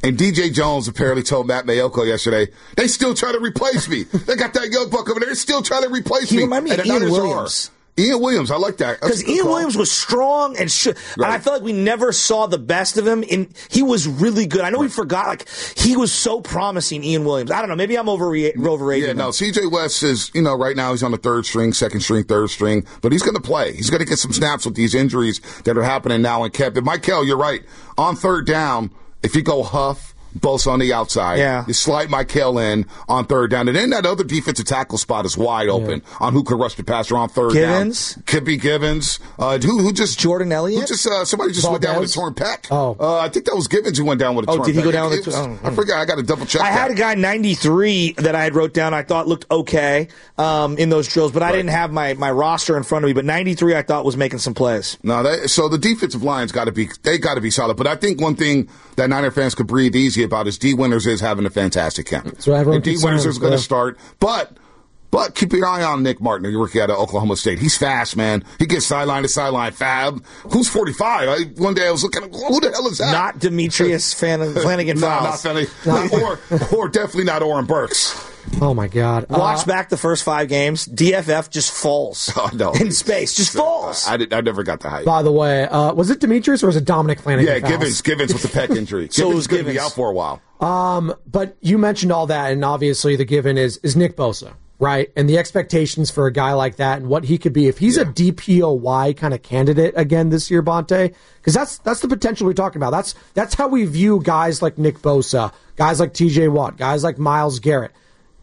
DJ Jones apparently told Matt Mayoko yesterday, they still try to replace me. They got that young buck over there. They're still trying to replace me.
He reminded me of Ian Williams.
Ian Williams, I like that.
Because Ian Williams was strong and I felt like we never saw the best of him. He was really good. I know we forgot, he was so promising, Ian Williams. I don't know, maybe I'm overrating him.
No, C.J. West is, right now he's on the 3rd string, 2nd string, 3rd string, but he's going to play. He's going to get some snaps with these injuries that are happening now in camp. And Mykel, you're right. On 3rd down, if you go Huff, Bosa on the outside. You slide Mykel in on 3rd down. And then that other defensive tackle spot is wide open on who could rush the passer on 3rd
Givens?
down. Could be Givens. Who just
Jordan Elliott?
Somebody just went down with a torn pec.
Oh.
I think that was Givens who went down with a torn pec.
Did he go down with a
I forgot. I got to double check
I had a guy 93 that I had wrote down I thought looked okay in those drills, but I didn't have my roster in front of me. But 93 I thought was making some plays.
No, so the defensive line's got to be solid. But I think one thing that Niner fans could breathe easy about is D. Winters is having a fantastic camp.
So
and D. Winters is going to start, but keep your eye on Nick Martin, the rookie out of Oklahoma State. He's fast, man. He gets sideline to sideline fab. Who's 45? One day I was looking, who the hell is that?
Not Demetrius Flanagan Fowles.
No, not Flanagan. Or definitely not Oren Burks.
Oh, my God.
Watch back the first 5 games. DFF just falls in space. Just falls.
I never got the hype.
By the way, was it Demetrius or was it Dominic Flanagan?
Yeah, Givens with the pec injury.
So it was
going to be out for a while.
But you mentioned all that, and obviously the given is Nick Bosa, right? And the expectations for a guy like that and what he could be. If he's a DPOY kind of candidate again this year, Bonte, because that's the potential we're talking about. That's how we view guys like Nick Bosa, guys like TJ Watt, guys like Myles Garrett.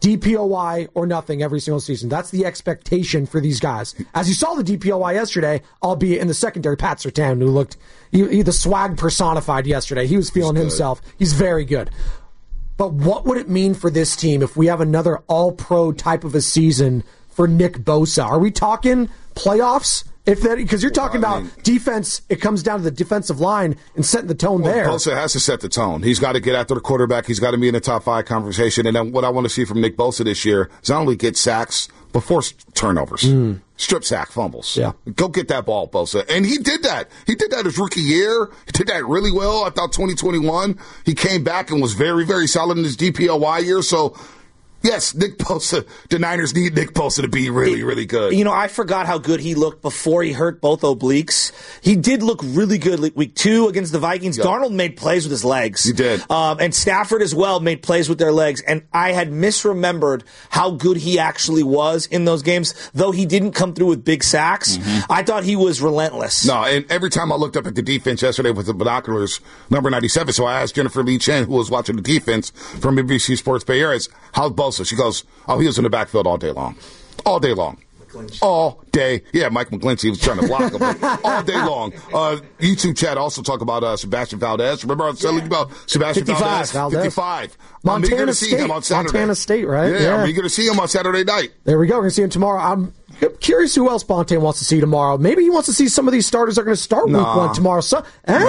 DPOY or nothing every single season. That's the expectation for these guys. As you saw the DPOY yesterday, albeit in the secondary, Pat Surtain, who looked he the swag personified yesterday. He was feeling himself. He's very good. But what would it mean for this team if we have another all-pro type of a season for Nick Bosa? Are we talking playoffs? Because you're talking about defense, it comes down to the defensive line and setting the tone there.
Bosa has to set the tone. He's got to get after the quarterback. He's got to be in the top 5 conversation. And then what I want to see from Nick Bosa this year is not only get sacks, but force turnovers. Strip sack fumbles.
Yeah.
Go get that ball, Bosa. And he did that. He did that his rookie year. He did that really well. I thought 2021, he came back and was very, very solid in his DPOY year. So, yes, Nick Bosa. The Niners need Nick Bosa to be really, really good.
I forgot how good he looked before he hurt both obliques. He did look really good week 2 against the Vikings. Yep. Darnold made plays with his legs.
He did.
And Stafford as well made plays with their legs. And I had misremembered how good he actually was in those games, though he didn't come through with big sacks. I thought he was relentless.
No, and every time I looked up at the defense yesterday with the binoculars, number 97, so I asked Jennifer Lee Chen, who was watching the defense from NBC Sports Bay Area, how's Bosa? She goes, he was in the backfield all day long. All day long. all day. Yeah, Mike McGlinchey was trying to block him all day long. YouTube chat also talk about Sebastian Valdez. Remember I was telling you about Sebastian
55.
Valdez? 55.
Montana
See him on Saturday.
Montana State, right?
Yeah, I'm eager to see him on Saturday night.
There we go. We're going to see him tomorrow. I'm curious who else Bonte wants to see tomorrow. Maybe he wants to see some of these starters that are going to start week 1 tomorrow. So,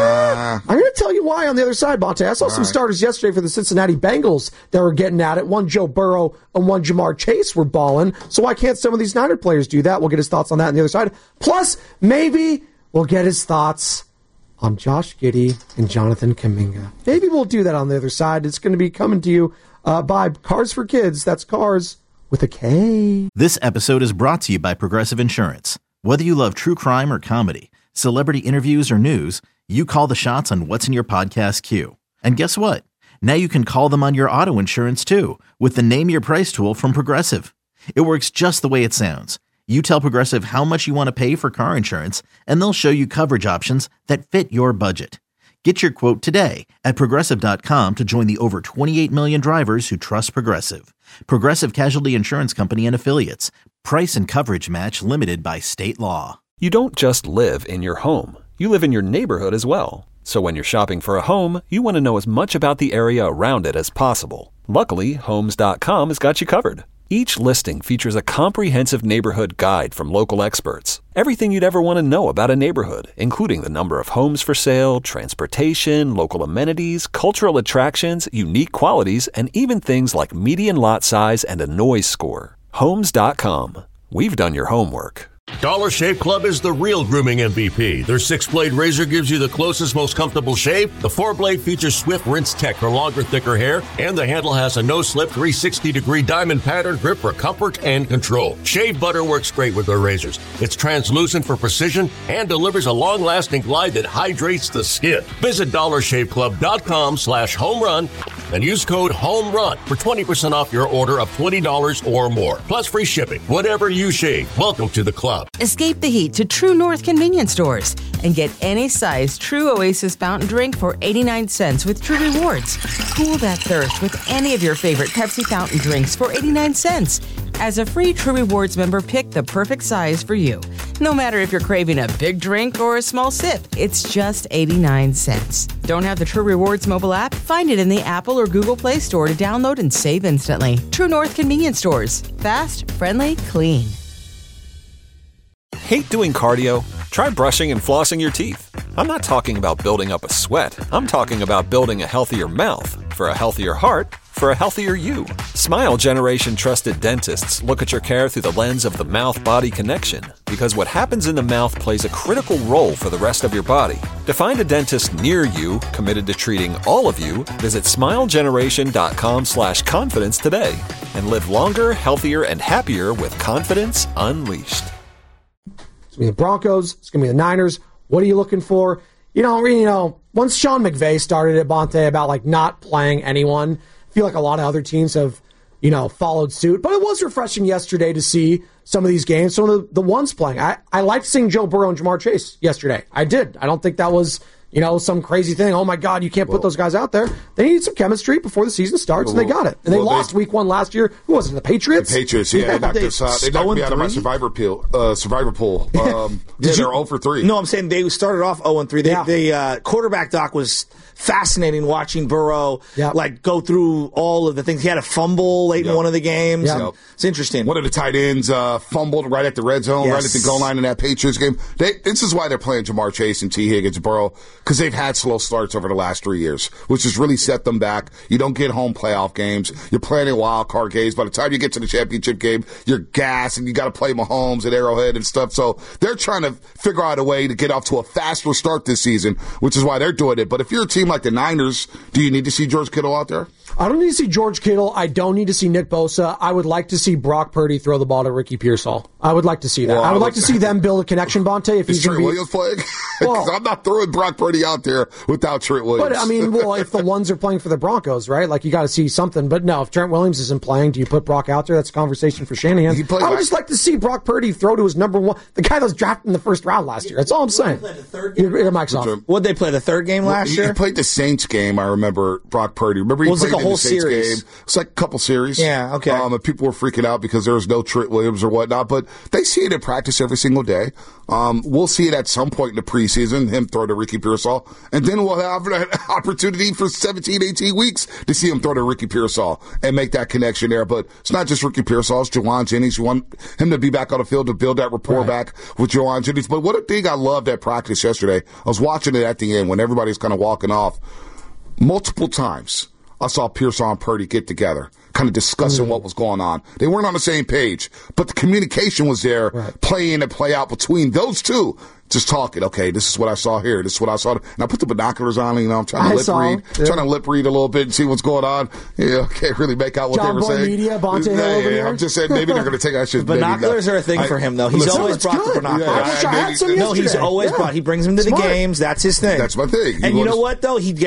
I'm going to tell you why on the other side, Bonte. I saw some starters yesterday for the Cincinnati Bengals that were getting at it. One Joe Burrow and one Jamar Chase were balling. So why can't some of these Niner players do that? We'll get his thoughts on that on the other side. Plus, maybe we'll get his thoughts on Josh Giddey and Jonathan Kuminga. Maybe we'll do that on the other side. It's going to be coming to you by Cars for Kids. That's Cars with a K.
This episode is brought to you by Progressive Insurance. Whether you love true crime or comedy, celebrity interviews or news, you call the shots on what's in your podcast queue. And guess what? Now you can call them on your auto insurance too with the Name Your Price tool from Progressive. It works just the way it sounds. You tell Progressive how much you want to pay for car insurance, and they'll show you coverage options that fit your budget. Get your quote today at Progressive.com to join the over 28 million drivers who trust Progressive. Progressive Casualty Insurance Company and Affiliates. Price and coverage match limited by state law.
You don't just live in your home. You live in your neighborhood as well. So when you're shopping for a home, you want to know as much about the area around it as possible. Luckily, Homes.com has got you covered. Each listing features a comprehensive neighborhood guide from local experts. Everything you'd ever want to know about a neighborhood, including the number of homes for sale, transportation, local amenities, cultural attractions, unique qualities, and even things like median lot size and a noise score. Homes.com. We've done your homework.
Dollar Shave Club is the real grooming MVP. Their 6-blade razor gives you the closest, most comfortable shave. The 4-blade features swift rinse tech for longer, thicker hair. And the handle has a no-slip 360-degree diamond pattern grip for comfort and control. Shave butter works great with their razors. It's translucent for precision and delivers a long-lasting glide that hydrates the skin. Visit DollarShaveClub.com/homerun and use code HOMERUN for 20% off your order of $20 or more. Plus free shipping. Whatever you shave, welcome to the club.
Escape the heat to True North convenience stores and get any size True Oasis fountain drink for 89 cents with True Rewards. Cool that thirst with any of your favorite Pepsi fountain drinks for 89 cents. As a free True Rewards member, pick the perfect size for you. No matter if you're craving a big drink or a small sip, it's just 89 cents. Don't have the True Rewards mobile app? Find it in the Apple or Google Play Store to download and save instantly. True North convenience stores. Fast, friendly, clean.
Hate doing cardio? Try brushing and flossing your teeth. I'm not talking about building up a sweat. I'm talking about building a healthier mouth for a healthier heart for a healthier you. Smile Generation trusted dentists look at your care through the lens of the mouth-body connection because what happens in the mouth plays a critical role for the rest of your body. To find a dentist near you committed to treating all of you, visit smilegeneration.com/confidence today and live longer, healthier, and happier with confidence unleashed.
It's going to be the Broncos. It's going to be the Niners. What are you looking for? Once Sean McVay started at Bonte about not playing anyone, I feel like a lot of other teams have, followed suit. But it was refreshing yesterday to see some of these games, some of the ones playing. I liked seeing Joe Burrow and Jamar Chase yesterday. I did. I don't think that was, some crazy thing. Oh, my God, you can't put those guys out there. They need some chemistry before the season starts, and they got it. And they lost week 1 last year. Who was it, the Patriots?
The Patriots, yeah. They knocked us out. They knocked me out of my survivor pool. They're 0 for 3.
No, I'm saying they started off 0-3. The quarterback doc was fascinating watching Burrow go through all of the things. He had a fumble late in one of the games.
Yep.
It's interesting.
One of the tight ends fumbled right at the red zone, right at the goal line in that Patriots game. This is why they're playing Jamar Chase and T. Higgins, Burrow, because they've had slow starts over the last 3 years, which has really set them back. You don't get home playoff games. You're playing in wild card games. By the time you get to the championship game, you're gassed, and you got to play Mahomes at Arrowhead and stuff. So they're trying to figure out a way to get off to a faster start this season, which is why they're doing it. But if you're a team like the Niners, do you need to see George Kittle out there?
I don't need to see George Kittle. I don't need to see Nick Bosa. I would like to see Brock Purdy throw the ball to Ricky Pearsall. I would like to see that. I would like to see them build a connection, Bonte. If
is Trent Williams playing? Because I'm not throwing Brock Purdy out there without Trent Williams.
But, if the ones are playing for the Broncos, right? You got to see something. But no, if Trent Williams isn't playing, do you put Brock out there? That's a conversation for Shanahan. I would just like to see Brock Purdy throw to his number one, the guy that was drafted in the first round last year. That's all I'm saying. Your mic's off.
What'd they play, the third game last year?
He played the Saints game, I remember, Brock Purdy. Remember he played
like a whole
the Saints
series.
Game. It's like a couple series.
Yeah, okay.
And people were freaking out because there was no Trent Williams or whatnot. But they see it in practice every single day. We'll see it at some point in the preseason, him throw to Ricky Pearsall, and then we'll have an opportunity for 17, 18 weeks to see him throw to Ricky Pearsall and make that connection there. But it's not just Ricky Pearsall, it's Jawan Jennings. You want him to be back on the field to build that rapport back with Jawan Jennings. But what a thing I loved at practice yesterday, I was watching it at the end when everybody's kind of walking off. Multiple times I saw Pearsall and Purdy get together, kind of discussing what was going on. They weren't on the same page, but the communication was there, play in and play out between those two. Just talking, okay, this is what I saw here, this is what I saw. And I put the binoculars on, I'm trying to lip read a little bit and see what's going on. Yeah, can't really make out what they were saying.
Media, Bonte Hill over here.
I'm just saying, maybe they're going to take that shit.
Binoculars are a thing for him, though. He's always brought the binoculars. He's always brought. He brings them to the games. That's his thing.
That's my thing.
And you know what, though? He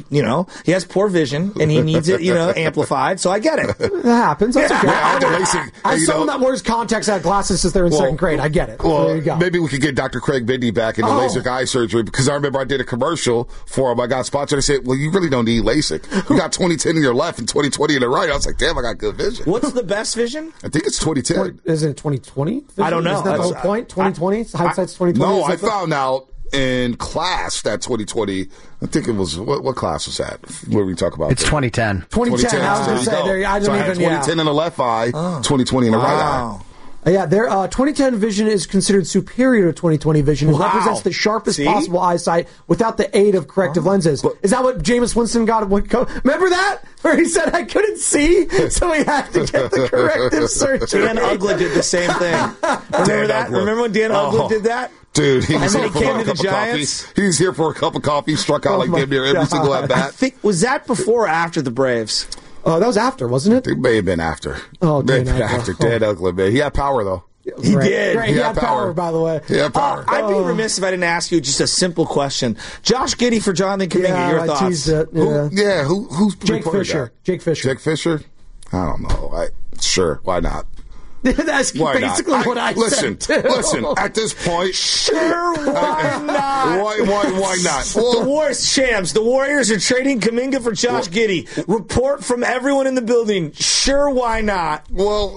has poor vision, and he needs it, amplified. So I get it.
That happens. That's okay.
As
someone that wears contacts out of glasses since they're in second grade, I get it.
Well,
there you go.
Maybe we could get Dr. Craig Bidney back in the LASIK eye surgery, because I remember I did a commercial for him. I got sponsored. I said, well, you really don't need LASIK. You got 20/10 in your left and 20/20 in the right. I was like, damn, I got good vision.
What's the best vision?
I think it's 20/10.
Isn't it 20/20?
I don't know.
Isn't that the whole point? 20/20? Hindsight's 20/20?
No, I found out in class that 20/20. I think it was, what class was that? What did we talk about?
It's 2010.
2010. I was going to say, I don't even,
20/10 in the left eye, 20/20 in the right eye.
Yeah, their 2010 vision is considered superior to 20/20 vision. It represents the sharpest possible eyesight without the aid of corrective lenses. Is that what Jameis Winston got? Remember that? Where he said, I couldn't see, so he had to get the corrective surgery.
Dan Uggla did the same thing. Remember that? Remember when Dan Uggla did that?
Dude, he was here for
came
a
to the
cup of
Giants.
coffee. He was here for a cup of coffee, struck out like damn near every single at bat.
I think, was that before or after the Braves?
Oh, that was after, wasn't it?
It may have been after.
Oh,
Dan Uggla, man. He had power, though.
He did.
Great. He had power, by the way.
He had power.
I'd be remiss if I didn't ask you just a simple question. Josh Giddey for Jonathan Kuminga, your thoughts?
Teased it. Yeah.
Who's
Jake Fisher. Jake Fisher?
I don't know. Sure, why not?
That's basically what I said.
Listen, at this point,
sure, why not?
Why not?
Well, the Warriors are trading Kuminga for Josh Giddey. Report from everyone in the building. Sure, why not?
Well,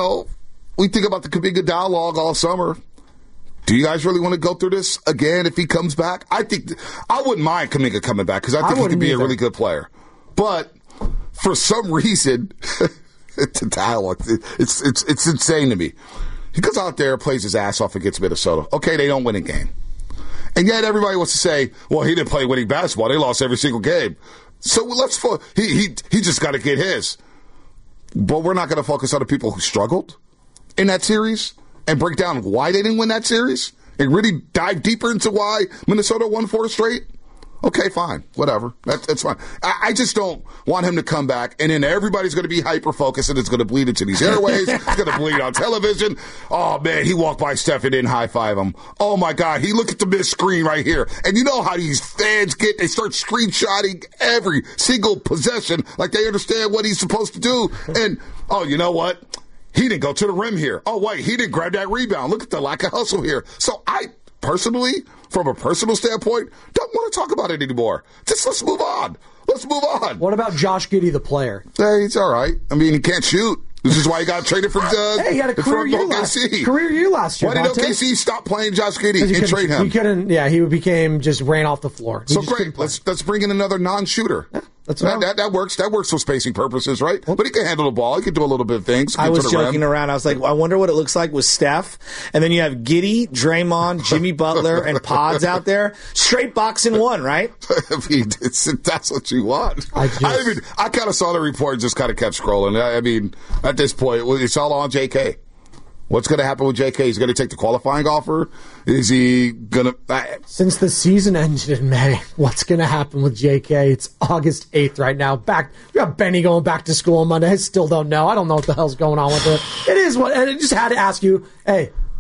we think about the Kuminga dialogue all summer. Do you guys really want to go through this again if he comes back? I think I wouldn't mind Kuminga coming back because I think he could be a really good player. But for some reason, the dialogue, it's insane to me. He goes out there, plays his ass off against Minnesota. Okay, they don't win a game. And yet everybody wants to say, well, he didn't play winning basketball. They lost every single game. So he just got to get his. But we're not going to focus on the people who struggled in that series and break down why they didn't win that series and really dive deeper into why Minnesota won 4 straight. Okay, fine. Whatever. That's fine. I just don't want him to come back, and then everybody's going to be hyper-focused, and it's going to bleed into these airways. It's going to bleed on television. Oh, man, he walked by Steph and didn't high-five him. Oh, my God, he looked at the missed screen right here. And you know how these fans they start screenshotting every single possession like they understand what he's supposed to do. And, oh, you know what? He didn't go to the rim here. Oh, wait, he didn't grab that rebound. Look at the lack of hustle here. So I personally, from a personal standpoint, don't want to talk about it anymore. Just let's move on. Let's move on.
What about Josh Giddey, the player?
Hey, he's all right. I mean, he can't shoot. This is why he got traded from
hey, he had a career year last year.
Why did OKC stop playing Josh Giddey and trade him?
He couldn't. Yeah, he just ran off the floor.
So great. Let's bring in another non-shooter. Yeah, that works. That works for spacing purposes, right? But he can handle the ball. He can do a little bit of things.
I was joking around. I was like, I wonder what it looks like with Steph. And then you have Giddey, Draymond, Jimmy Butler, and Pods out there. Straight boxing one, right?
I mean, that's what you want. I kind of saw the report and just kind of kept scrolling. I mean, at this point, it's all on JK. What's going to happen with JK? He's going to take the qualifying offer? Is he going to...
Since the season ended in May, what's going to happen with JK? It's August 8th right now. We got Benny going back to school on Monday. I still don't know. I don't know what the hell's going on with it. It is what... And I just had to ask you, hey,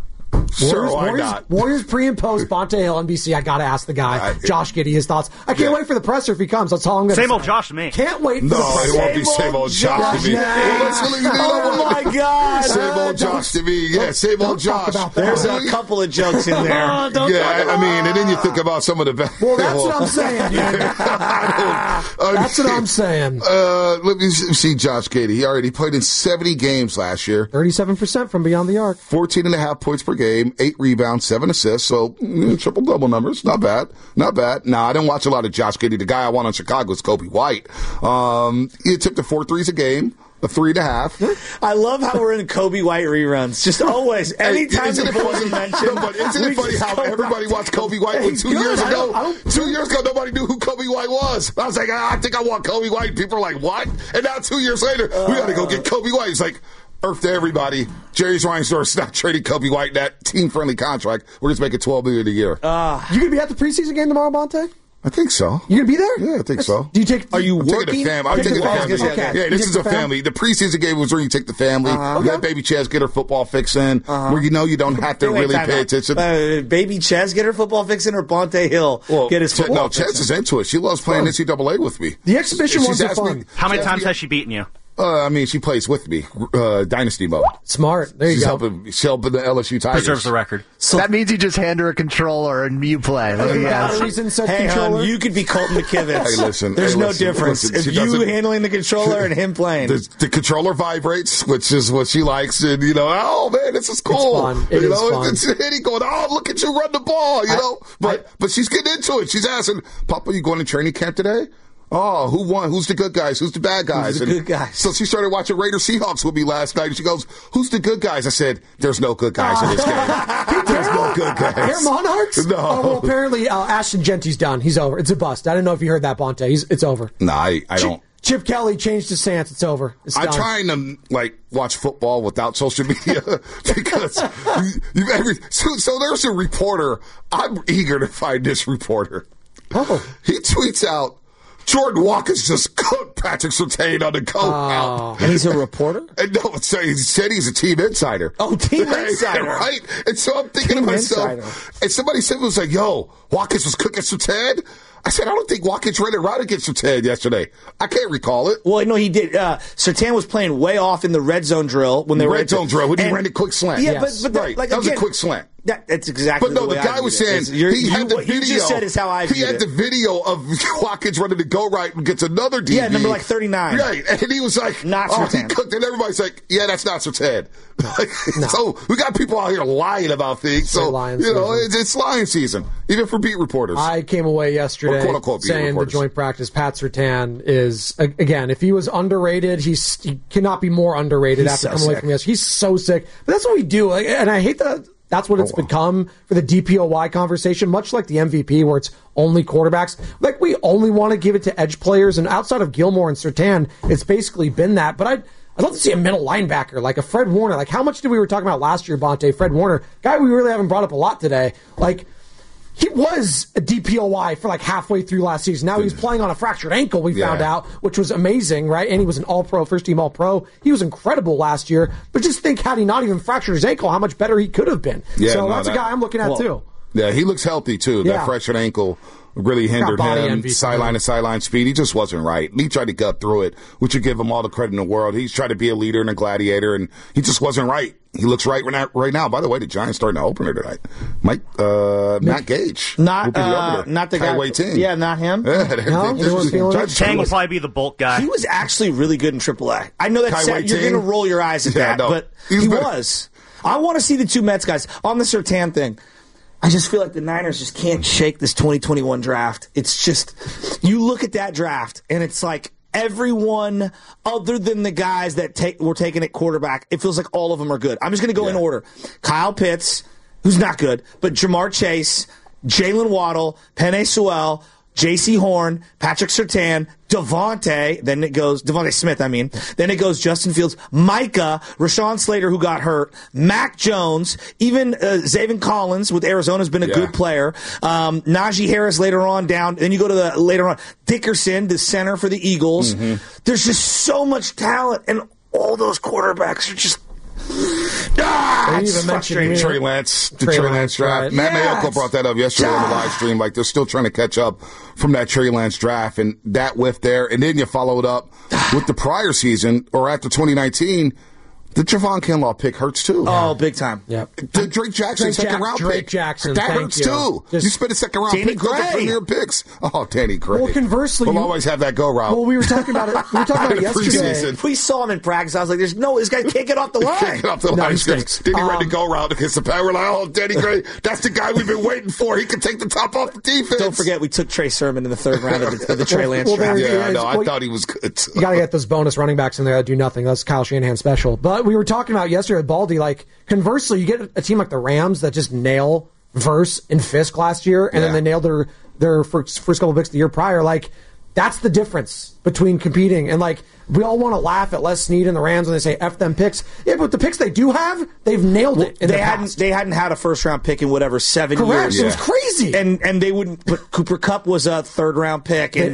Sure, why not?
Warriors pre and post, Bonte Hill, NBC. I got to ask the guy, Josh Giddey, his thoughts. I can't wait for the presser if he comes. That's all I'm going to say.
Same old Josh to me.
Can't wait for the presser.
No, it won't be same old Josh to me.
Oh, my God.
Same old Josh to me. Yeah, same old Josh.
There's a couple of jokes in there.
Yeah, I mean, and then you think about some of the best.
Well, that's what I'm saying, dude. That's what I'm saying.
Let me see Josh Giddey. He played in 70 games last year.
37% from beyond the arc.
14.5 points per game, 8 rebounds, 7 assists. So triple-double numbers. Not bad. Not bad. Nah, I didn't watch a lot of Josh Giddey. The guy I want on Chicago is Kobe White. He attempted 4 threes a game. A 3.5.
I love how we're in Kobe White reruns. Just always, anytime the Bulls mentioned.
No, but isn't it funny how everybody watched Kobe White when 2 years ago? 2 years ago, nobody knew who Kobe White was. I was like, I think I want Kobe White. People are like, what? And now 2 years later, we got to go get Kobe White. He's like, earth to everybody. Jerry's Reinsdorf's not trading Kobe White that team-friendly contract. We're just making $12 million a year.
You going to be at the preseason game tomorrow, Bonte?
I think so.
You gonna be there?
Yeah, I think so.
Do you take?
Are you
I'm
working?
I'm taking the family.
Okay.
Yeah, this is a family. The preseason game was where you take the family. You let Baby Chaz get her football fix in, where you know you don't have to really pay attention.
Baby Chaz get her football fix in, or Bonte Hill get his football fix in?
No, Chaz is into it. She loves playing NCAA with me.
The exhibition ones are fun.
How many times has she beaten you?
I mean, she plays with me, Dynasty mode.
Smart. There you go.
She's helping the LSU Tigers.
Preserves the record.
So that means you just hand her a controller and you play.
Hey, you could be Colton McKivitz.
Hey, listen.
There's no difference.
If
you handling the controller and him playing.
The controller vibrates, which is what she likes. And, oh, man, this is cool.
It's fun. It is fun.
It's hitting going, look at you run the ball, But she's getting into it. She's asking, Papa, you going to training camp today? Oh, who won? Who's the good guys? Who's the bad guys?
Who's the good guys?
So she started watching Raiders Seahawks with me last night, and she goes, who's the good guys? I said, there's no good guys in this game. There's no good guys.
Air Monarchs?
No.
Oh, well, apparently Ashton Genty's done. He's over. It's a bust. I didn't know if you heard that, Bonte. It's over.
No, I don't.
Chip Kelly changed his stance. It's over.
I'm trying to watch football without social media because so there's a reporter. I'm eager to find this reporter.
Oh.
He tweets out, Jordan Walker's just cooked Patrick Surtain on the coat out.
And he's a reporter?
And no, so he said he's a team insider.
Oh, team insider.
Right? And so I'm thinking to myself, and somebody said, was like, yo, Watkins was cooking Surtain? I said, I don't think Watkins ran it right against Surtain yesterday. I can't recall it.
Well, no, he did. Surtain was playing way off in the red zone drill when they were
red zone drill when he ran a quick slant.
Yeah,
yes.
but
right. That was a quick slant.
That's exactly.
But no,
the
guy
I
was
saying
he had the video.
You just said is how I viewed
He had the video of Watkins running to go right and gets another DB.
Yeah, number 39.
Right, and he was like,
not
he cooked, and everybody's like, yeah, that's not Surtain.
No.
So we got people out here lying about things. So it's lying season, even for beat reporters.
I came away yesterday saying the joint practice, Pat Surtain is, again, if he was underrated, he cannot be more underrated after coming away from yesterday. He's so sick. But that's what we do, and I hate that. That's what it's become for the DPOY conversation, much like the MVP, where it's only quarterbacks. Like, we only want to give it to edge players, and outside of Gilmore and Surtain, it's basically been that. But I'd love to see a middle linebacker, like a Fred Warner. Like, how much did we were talking about last year, Bonte? Fred Warner, guy we really haven't brought up a lot today. Like, he was a DPOY for like halfway through last season. Now he's playing on a fractured ankle, we found out, which was amazing, right? And he was an all-pro, first-team all-pro. He was incredible last year. But just think, had he not even fractured his ankle, how much better he could have been. Yeah, so that's a guy I'm looking at, too.
Yeah, he looks healthy, too. That fractured ankle really hindered him. Sideline to sideline speed. He just wasn't right. He tried to gut through it, which would give him all the credit in the world. He's tried to be a leader and a gladiator, and he just wasn't right. He looks right now. By the way, the Giants starting to opener tonight. Matt Gage.
Not the guy.
Wei Ting.
Yeah, not him.
Tang
will probably be the bulk guy.
He was actually really good in AAA. I know that you're going to roll your eyes at that, but he was. I want to see the two Mets guys on the Surtain thing. I just feel like the Niners just can't shake this 2021 draft. It's just, you look at that draft, and it's like everyone other than the guys that were taken at quarterback, it feels like all of them are good. I'm just going to go in order. Kyle Pitts, who's not good, but Jamar Chase, Jalen Waddle, Penei Sewell, J.C. Horn, Patrick Surtain, Devontae Smith, Then it goes Justin Fields, Micah, Rashawn Slater, who got hurt, Mac Jones, even Zaven Collins with Arizona's been a good player. Najee Harris later on down. Then you go to later on, Dickerson, the center for the Eagles. Mm-hmm. There's just so much talent, and all those quarterbacks are just It's frustrating.
Trey Lance, the Trey Lance draft.
Right.
Matt Mayoko brought that up yesterday on the live stream. Like, they're still trying to catch up from that Trey Lance draft and that whiff there. And then you followed up with the prior season or after 2019. The Javon Kinlaw pick hurts too.
Oh, big time.
Yep.
The Drake Jackson second-round pick.
Drake Jackson,
that
thank
hurts
you.
too. You spent a second-round
Danny
pick. Those are
Gray.
premier picks. Oh, Danny Gray.
Well, conversely,
we'll always have that go route.
Well, we were talking about it. We were talking about it yesterday.
Preseason.
We saw him in practice. I was like, "There's no, this guy can't get off the line."
Can't get off the
No,
line.
he stinks.
Then he ran the go route against the power. We're like, oh, Danny Gray, that's the guy we've been waiting for. He can take the top off the defense.
Don't forget, we took Trey Sermon in the third round of the Trey Lance draft.
Yeah, I know. I thought he was good.
You got to get those bonus running backs in there that do nothing. That's Kyle Shanahan special. But we were talking about yesterday at Baldy, like, conversely, you get a team like the Rams that just nail Verse and Fisk last year, and then they nailed their first couple of picks the year prior. Like, that's the difference between competing. And, like, we all want to laugh at Les Snead and the Rams when they say F them picks. Yeah, but the picks they do have, they've nailed it.
They hadn't had a first-round pick in whatever 7 years.
Correct. It was crazy.
And they wouldn't. But Cooper Kupp was a third-round pick, and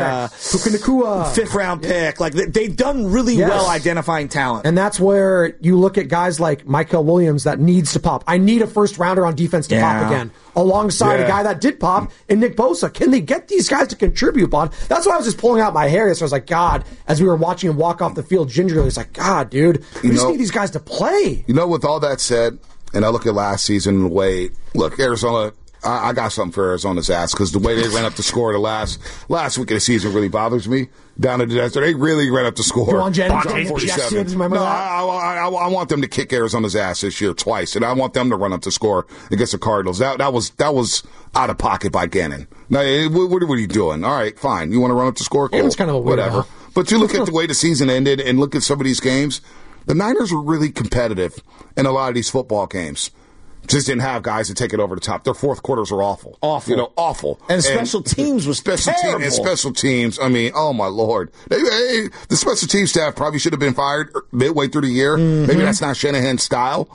Puka Nacua,
fifth-round pick. Like, they've done really well identifying talent.
And that's where you look at guys like Michael Williams that needs to pop. I need a first-rounder on defense to pop again, alongside a guy that did pop in Nick Bosa. Can they get these guys to contribute, Bond? That's why I was just pulling out my hair. So I was like, God, as we were watching him walk off the field gingerly, it's like, God, dude, we just need these guys to play.
You know, with all that said, and I look at last season and the way, look, Arizona, I got something for Arizona's ass because the way they ran up the score the last week of the season really bothers me. Down in the desert, they really ran up the score.
Juwan Jennings,
on 47.
remember that?
I want them to kick Arizona's ass this year twice, and I want them to run up the score against the Cardinals. That was out of pocket by Gannon. Now, what are you doing? All right, fine. You want to run up the score? Cool.
It's kind of a weird
whatever. But you look at the way the season ended and look at some of these games. The Niners were really competitive in a lot of these football games. Just didn't have guys to take it over the top. Their fourth quarters are awful.
Awful.
You know, awful.
And special teams was terrible.
And special teams, I mean, oh my Lord. The special teams staff probably should have been fired midway through the year. Maybe that's not Shanahan's style.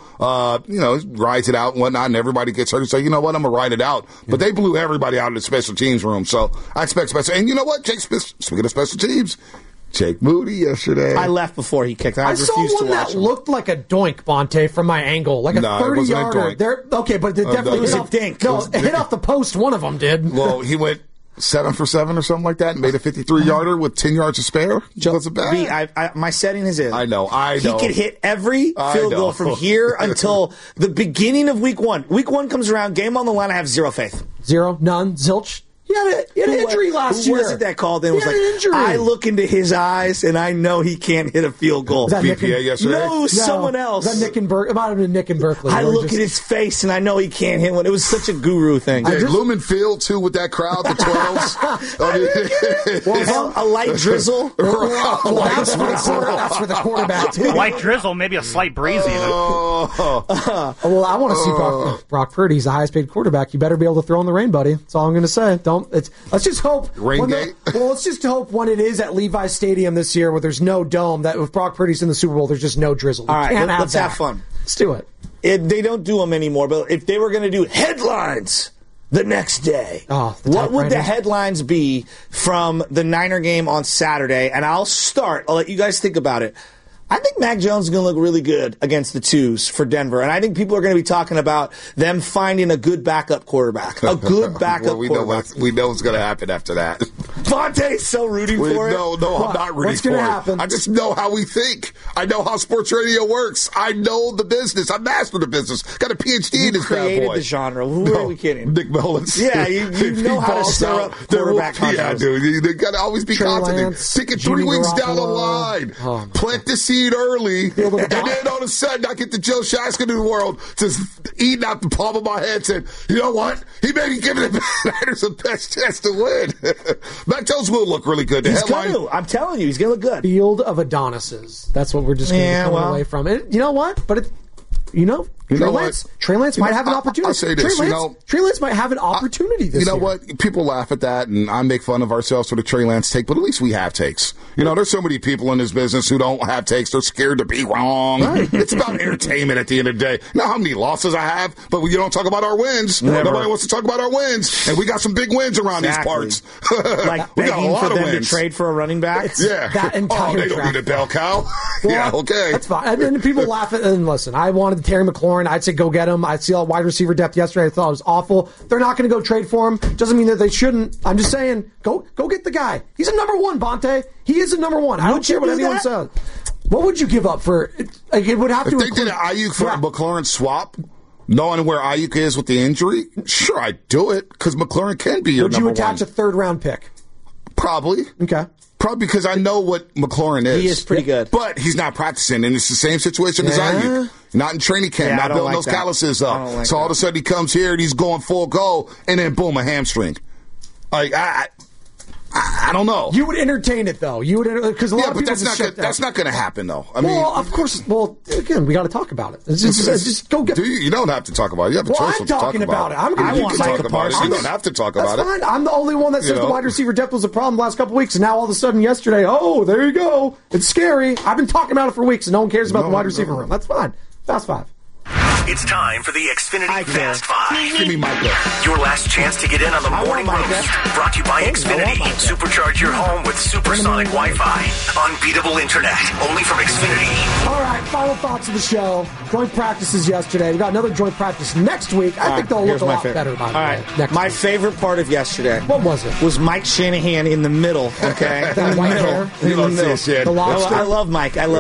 Rides it out and whatnot, and everybody gets hurt. So, you know what, I'm going to ride it out. But they blew everybody out of the special teams room. So I expect special. And you know what, Jake Smith, speaking of special teams, Jake Moody yesterday.
I left before he kicked. I
saw
refused
one
to watch
that
him.
looked like a doink, Bonte, from my angle, like a 30-yarder. Okay, but it definitely
was a dink.
No, it hit off the post. One of them did.
Well, he went 7 for 7 or something like that and made a 53-yarder with 10 yards to spare. Wasn't bad.
My setting is in.
I know.
He could hit every field goal from here until the beginning of week one. Week one comes around, game on the line, I have zero faith.
Zero? None? Zilch? He had an injury last year.
Who was it that called in? Was like, I look into his eyes and I know he can't hit a field goal.
Was that
BPA yesterday?
No, it was someone else.
Was that Nick and Berkeley? It might have been Nick and Berkeley.
I look at his face and I know he can't hit one. It was such a guru thing.
Lumen Field, too, with that crowd, the 12s.
A light drizzle.
That's for the quarterback, too.
A light drizzle, maybe a slight breeze even.
Well, I want to see Brock Purdy. He's the highest paid quarterback. You better be able to throw in the rain, buddy. That's all I'm going to say. Let's just hope. Let's just hope when it is at Levi's Stadium this year, where there's no dome, that if Brock Purdy's in the Super Bowl, there's just no drizzle.
All right, let's have fun.
Let's do it.
They don't do them anymore, but if they were going to do headlines the next day, what would the headlines be from the Niner game on Saturday? And I'll let you guys think about it. I think Mac Jones is going to look really good against the twos for Denver. And I think people are going to be talking about them finding a good backup quarterback. A good backup quarterback.
We know what's going to happen after that.
Vontae's so rooting for it.
No, I'm not rooting for it.
Happen?
I just know how we think. I know how sports radio works. I know the business. I mastered the business. Got a PhD in this bad boy.
You created the genre. Who are we kidding?
Nick Mullins.
Yeah, you know how to stir up quarterback controversy.
Yeah, dude. They got to always be confident. Picking 3 weeks down the line. Plant the seed early. And then all of a sudden, I get the Joe Shaskin of the world just eating out the palm of my head saying, you know what? He may be giving the Niners the best chance to win. Mac Jones will look really good.
He's going to. I'm telling you, he's going to look good.
Field of Adonises. That's what we're just going to be coming away from. You know what? But Trey Lance might have an opportunity.
I'll say this,
Trey Lance might have an opportunity this year.
You know what? People laugh at that, and I make fun of ourselves for the Trey Lance take, but at least we have takes. There's so many people in this business who don't have takes. They're scared to be wrong. Right. It's about entertainment at the end of the day. Now, how many losses I have, but you don't talk about our wins.
Never.
Nobody wants to talk about our wins, and we got some big wins around these parts.
Like
we got a
begging
lot
for
of
them
wins.
to trade for a running back?
Yeah.
That entire
they don't need a bell cow.
Well,
yeah, okay.
That's fine. And then people laugh at it. And listen, I wanted Terry McLaurin. I'd say go get him. I see all wide receiver depth yesterday. I thought it was awful. They're not going to go trade for him. Doesn't mean that they shouldn't. I'm just saying, go get the guy. He's a number one, Bonte. He is a number one. I don't care what anyone says. What would you give up for? It would have to.
If they did an Ayuk for a McLaurin swap, knowing where Ayuk is with the injury, sure, I'd do it because McLaurin can be your number one.
Would you attach a third-round pick?
Probably.
Okay.
Probably because I know what McLaurin is.
He is pretty good.
But he's not practicing, and it's the same situation as Ayuk. Not in training camp, not building those calluses up. So all of a sudden he comes here and he's going full go, and then boom, a hamstring. Like, I don't know.
You would entertain it, though. You would, because a lot of people
that's not going to happen, though.
Well, of course. Well, again, we got to talk about it. Just go get.
You don't have to talk about it. You have a choice
I'm talking about it. I'm going to
talk about it. You don't have to talk about it.
That's fine. I'm the only one that says the wide receiver depth was a problem the last couple weeks, and now all of a sudden yesterday, oh, there you go. It's scary. I've been talking about it for weeks, and no one cares about the wide receiver room. That's fine. Fast five.
It's time for the Xfinity Fast Five.
Give me Micah.
Your last chance to get in on the morning boost. Brought to you by Xfinity. Supercharge your home with supersonic Wi-Fi. Unbeatable internet. Only from Xfinity.
All right, final thoughts of the show. Joint practices yesterday. We got another joint practice next week. I think they'll look a lot better by the way.
My favorite part of yesterday.
What was it?
Was Mike Shanahan in the middle, okay?
That white hair.
You don't see shit.
The lobster.
I love Mike. I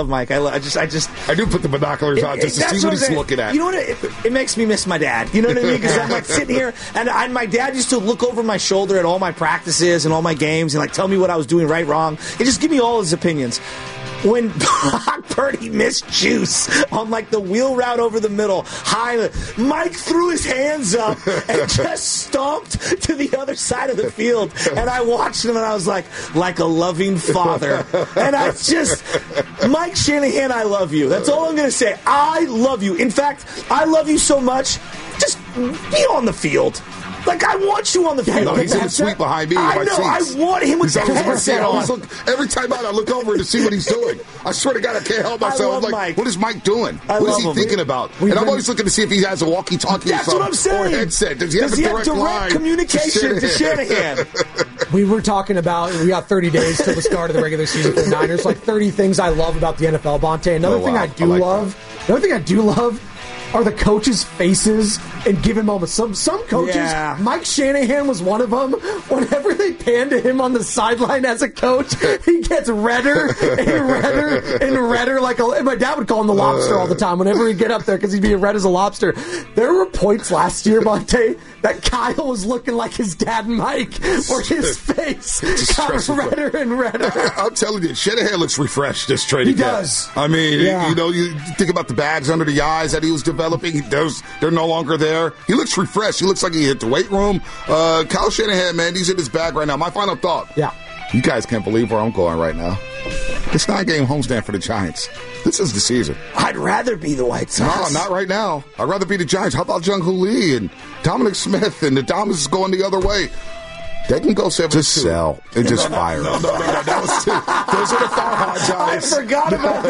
do put the binoculars on just to see what he's looking at.
You know what? It makes me miss my dad. You know what I mean? Because I'm like sitting here, and my dad used to look over my shoulder at all my practices and all my games and like tell me what I was doing right, wrong. And just give me all his opinions. When Brock Purdy missed juice on like the wheel route over the middle, Mike threw his hands up and just stomped to the other side of the field. And I watched him and I was like a loving father. And Mike Shanahan, I love you. That's all I'm going to say. I love you. In fact, I love you so much. Just be on the field. Like, I want you on the field.
No, he's in the suite behind me.
I know. I want him with the headset on.
Every time out, I look over to see what he's doing. I swear to God, I can't help myself. I'm like, Mike. What is Mike doing? What is he thinking about? And I'm always looking to see if he has a walkie-talkie or something.
That's what I'm saying.
Or a headset. Does he have a direct
communication to Shanahan?
We were talking about, we got 30 days till the start of the regular season for the Niners. Like 30 things I love about the NFL, Bonte. Another thing I do love are the coaches' faces in given moments. Some coaches, Mike Shanahan was one of them. Whenever they pan to him on the sideline as a coach, he gets redder and redder and redder. My dad would call him the lobster all the time whenever he'd get up there because he'd be red as a lobster. There were points last year, Monte, that Kyle was looking like his dad Mike, where his face got redder and redder.
I'm telling you, Shanahan looks refreshed this training camp.
He does.
I mean, you think about the bags under the eyes that he was developing. They're no longer there. He looks refreshed. He looks like he hit the weight room. Kyle Shanahan, man, he's in his bag right now. My final thought.
Yeah.
You guys can't believe where I'm going right now. It's 9-game homestand for the Giants. This is the season.
I'd rather be the White Sox.
No, not right now. I'd rather be the Giants. How about Jung Hoo Lee and Dominic Smith and the Dominus is going the other way? They can go 7-2. Just sell and just fire. No. That was those are the Farhad Giants.
I forgot about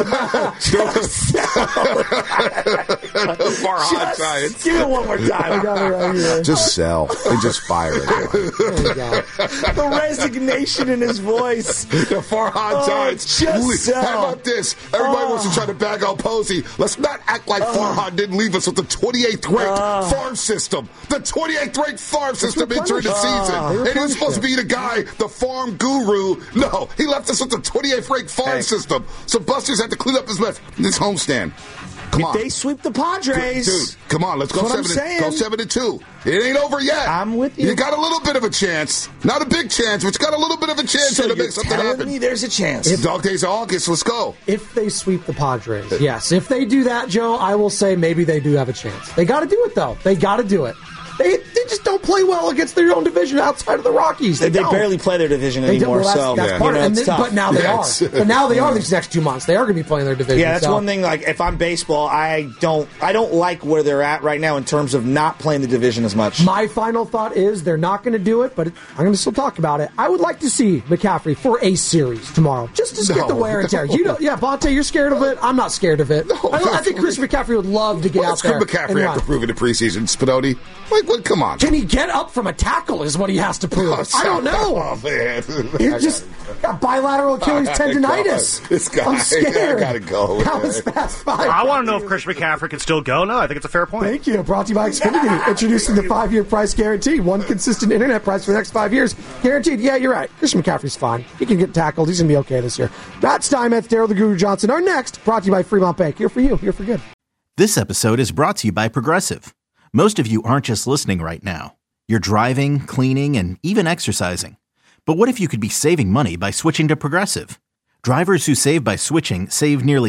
that one.
Farhad Giants.
Give it one more time.
I got it right here.
Just sell and just fire it.
The resignation in his voice.
The Farhad Giants.
Just sell.
How about this? Everybody wants to try to bag out Posey. Let's not act like Farhad didn't leave us with the 28th ranked farm system. The 28th ranked farm system entering the season. And he was supposed to be the guy, the farm guru. No, he left us with the 28th ranked farm system. So Buster's had to clean up his mess. This homestand. Come on.
If they sweep the Padres.
Dude, come on. Let's go 7-2. It ain't over yet.
I'm with you.
You got a little bit of a chance. Not a big chance, but you got a little bit of a chance to make something happen.
Me there's a chance.
Dog days of August. Let's go.
If they sweep the Padres, yes. If they do that, Joe, I will say maybe they do have a chance. They got to do it, though. They got to do it. They just don't don't play well against their own division outside of the Rockies.
They barely play their division anymore.
That's part of it. But now they are. But now they are these next 2 months. They are going to be playing their division.
Yeah, that's one thing. Like, if I'm baseball, I don't like where they're at right now in terms of not playing the division as much.
My final thought is they're not going to do it, but I'm going to still talk about it. I would like to see McCaffrey for a series tomorrow, just to get the wear and tear. Bonte, you're scared of it. I'm not scared of it. I think Chris McCaffrey would love to get out there.
What's McCaffrey have to prove in the preseason? Spinoni? Like, what? Come on.
Can he get up from a tackle is what he has to prove. I don't know.
Oh, man.
He just got bilateral Achilles tendonitis.
This guy.
I'm scared.
I got to go.
That was fast five.
I want to know if Chris McCaffrey can still go. No, I think it's a fair point.
Thank you. Brought to you by Xfinity. Introducing the 5-year price guarantee. One consistent internet price for the next 5 years. Guaranteed. Yeah, you're right. Christian McCaffrey's fine. He can get tackled. He's going to be okay this year. Matt Steinmetz, Daryl the Guru Johnson are next. Brought to you by Fremont Bank. Here for you. Here for good.
This episode is brought to you by Progressive. Most of you aren't just listening right now. You're driving, cleaning, and even exercising. But what if you could be saving money by switching to Progressive? Drivers who save by switching save nearly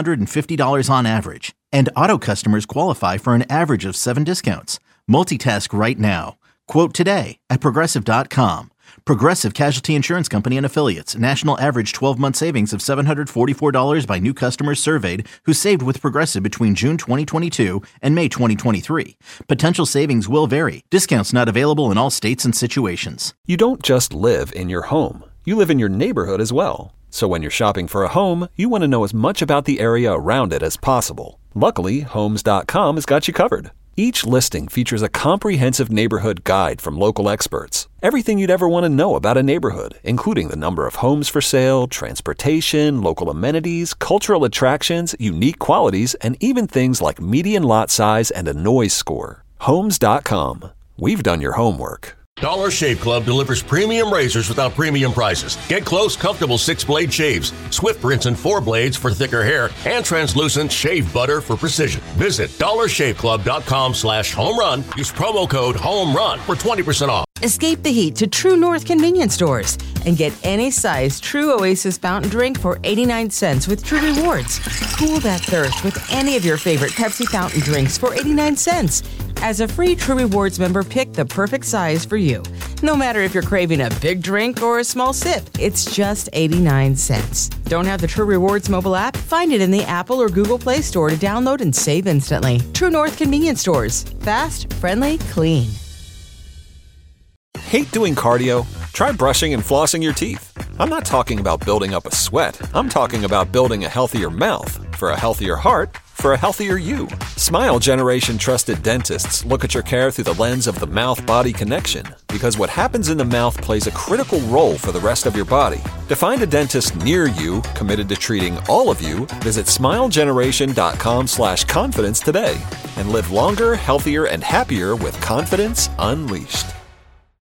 $750 on average. And auto customers qualify for an average of 7 discounts. Multitask right now. Quote today at Progressive.com. Progressive Casualty Insurance Company and Affiliates. National average 12-month savings of $744 by new customers surveyed who saved with Progressive between June 2022 and May 2023. Potential savings will vary. Discounts not available in all states and situations.
You don't just live in your home. You live in your neighborhood as well. So when you're shopping for a home, you want to know as much about the area around it as possible. Luckily, Homes.com has got you covered. Each listing features a comprehensive neighborhood guide from local experts. Everything you'd ever want to know about a neighborhood, including the number of homes for sale, transportation, local amenities, cultural attractions, unique qualities, and even things like median lot size and a noise score. Homes.com. We've done your homework.
Dollar Shave Club delivers premium razors without premium prices. Get close, comfortable 6-blade shaves, swift rinse and 4 blades for thicker hair, and translucent shave butter for precision. Visit dollarshaveclub.com/homerun. Use promo code HOMERUN for 20% off.
Escape the heat to True North convenience stores and get any size True Oasis fountain drink for 89 cents with True Rewards. Cool that thirst with any of your favorite Pepsi fountain drinks for 89 cents. As a free True Rewards member, pick the perfect size for you. No matter if you're craving a big drink or a small sip, it's just 89 cents. Don't have the True Rewards mobile app? Find it in the Apple or Google Play Store to download and save instantly. True North convenience stores. Fast, friendly, clean.
Hate doing cardio? Try brushing and flossing your teeth. I'm not talking about building up a sweat. I'm talking about building a healthier mouth for a healthier heart for a healthier you. Smile Generation trusted dentists look at your care through the lens of the mouth-body connection because what happens in the mouth plays a critical role for the rest of your body. To find a dentist near you committed to treating all of you, visit smilegeneration.com/confidence today and live longer, healthier, and happier with confidence unleashed.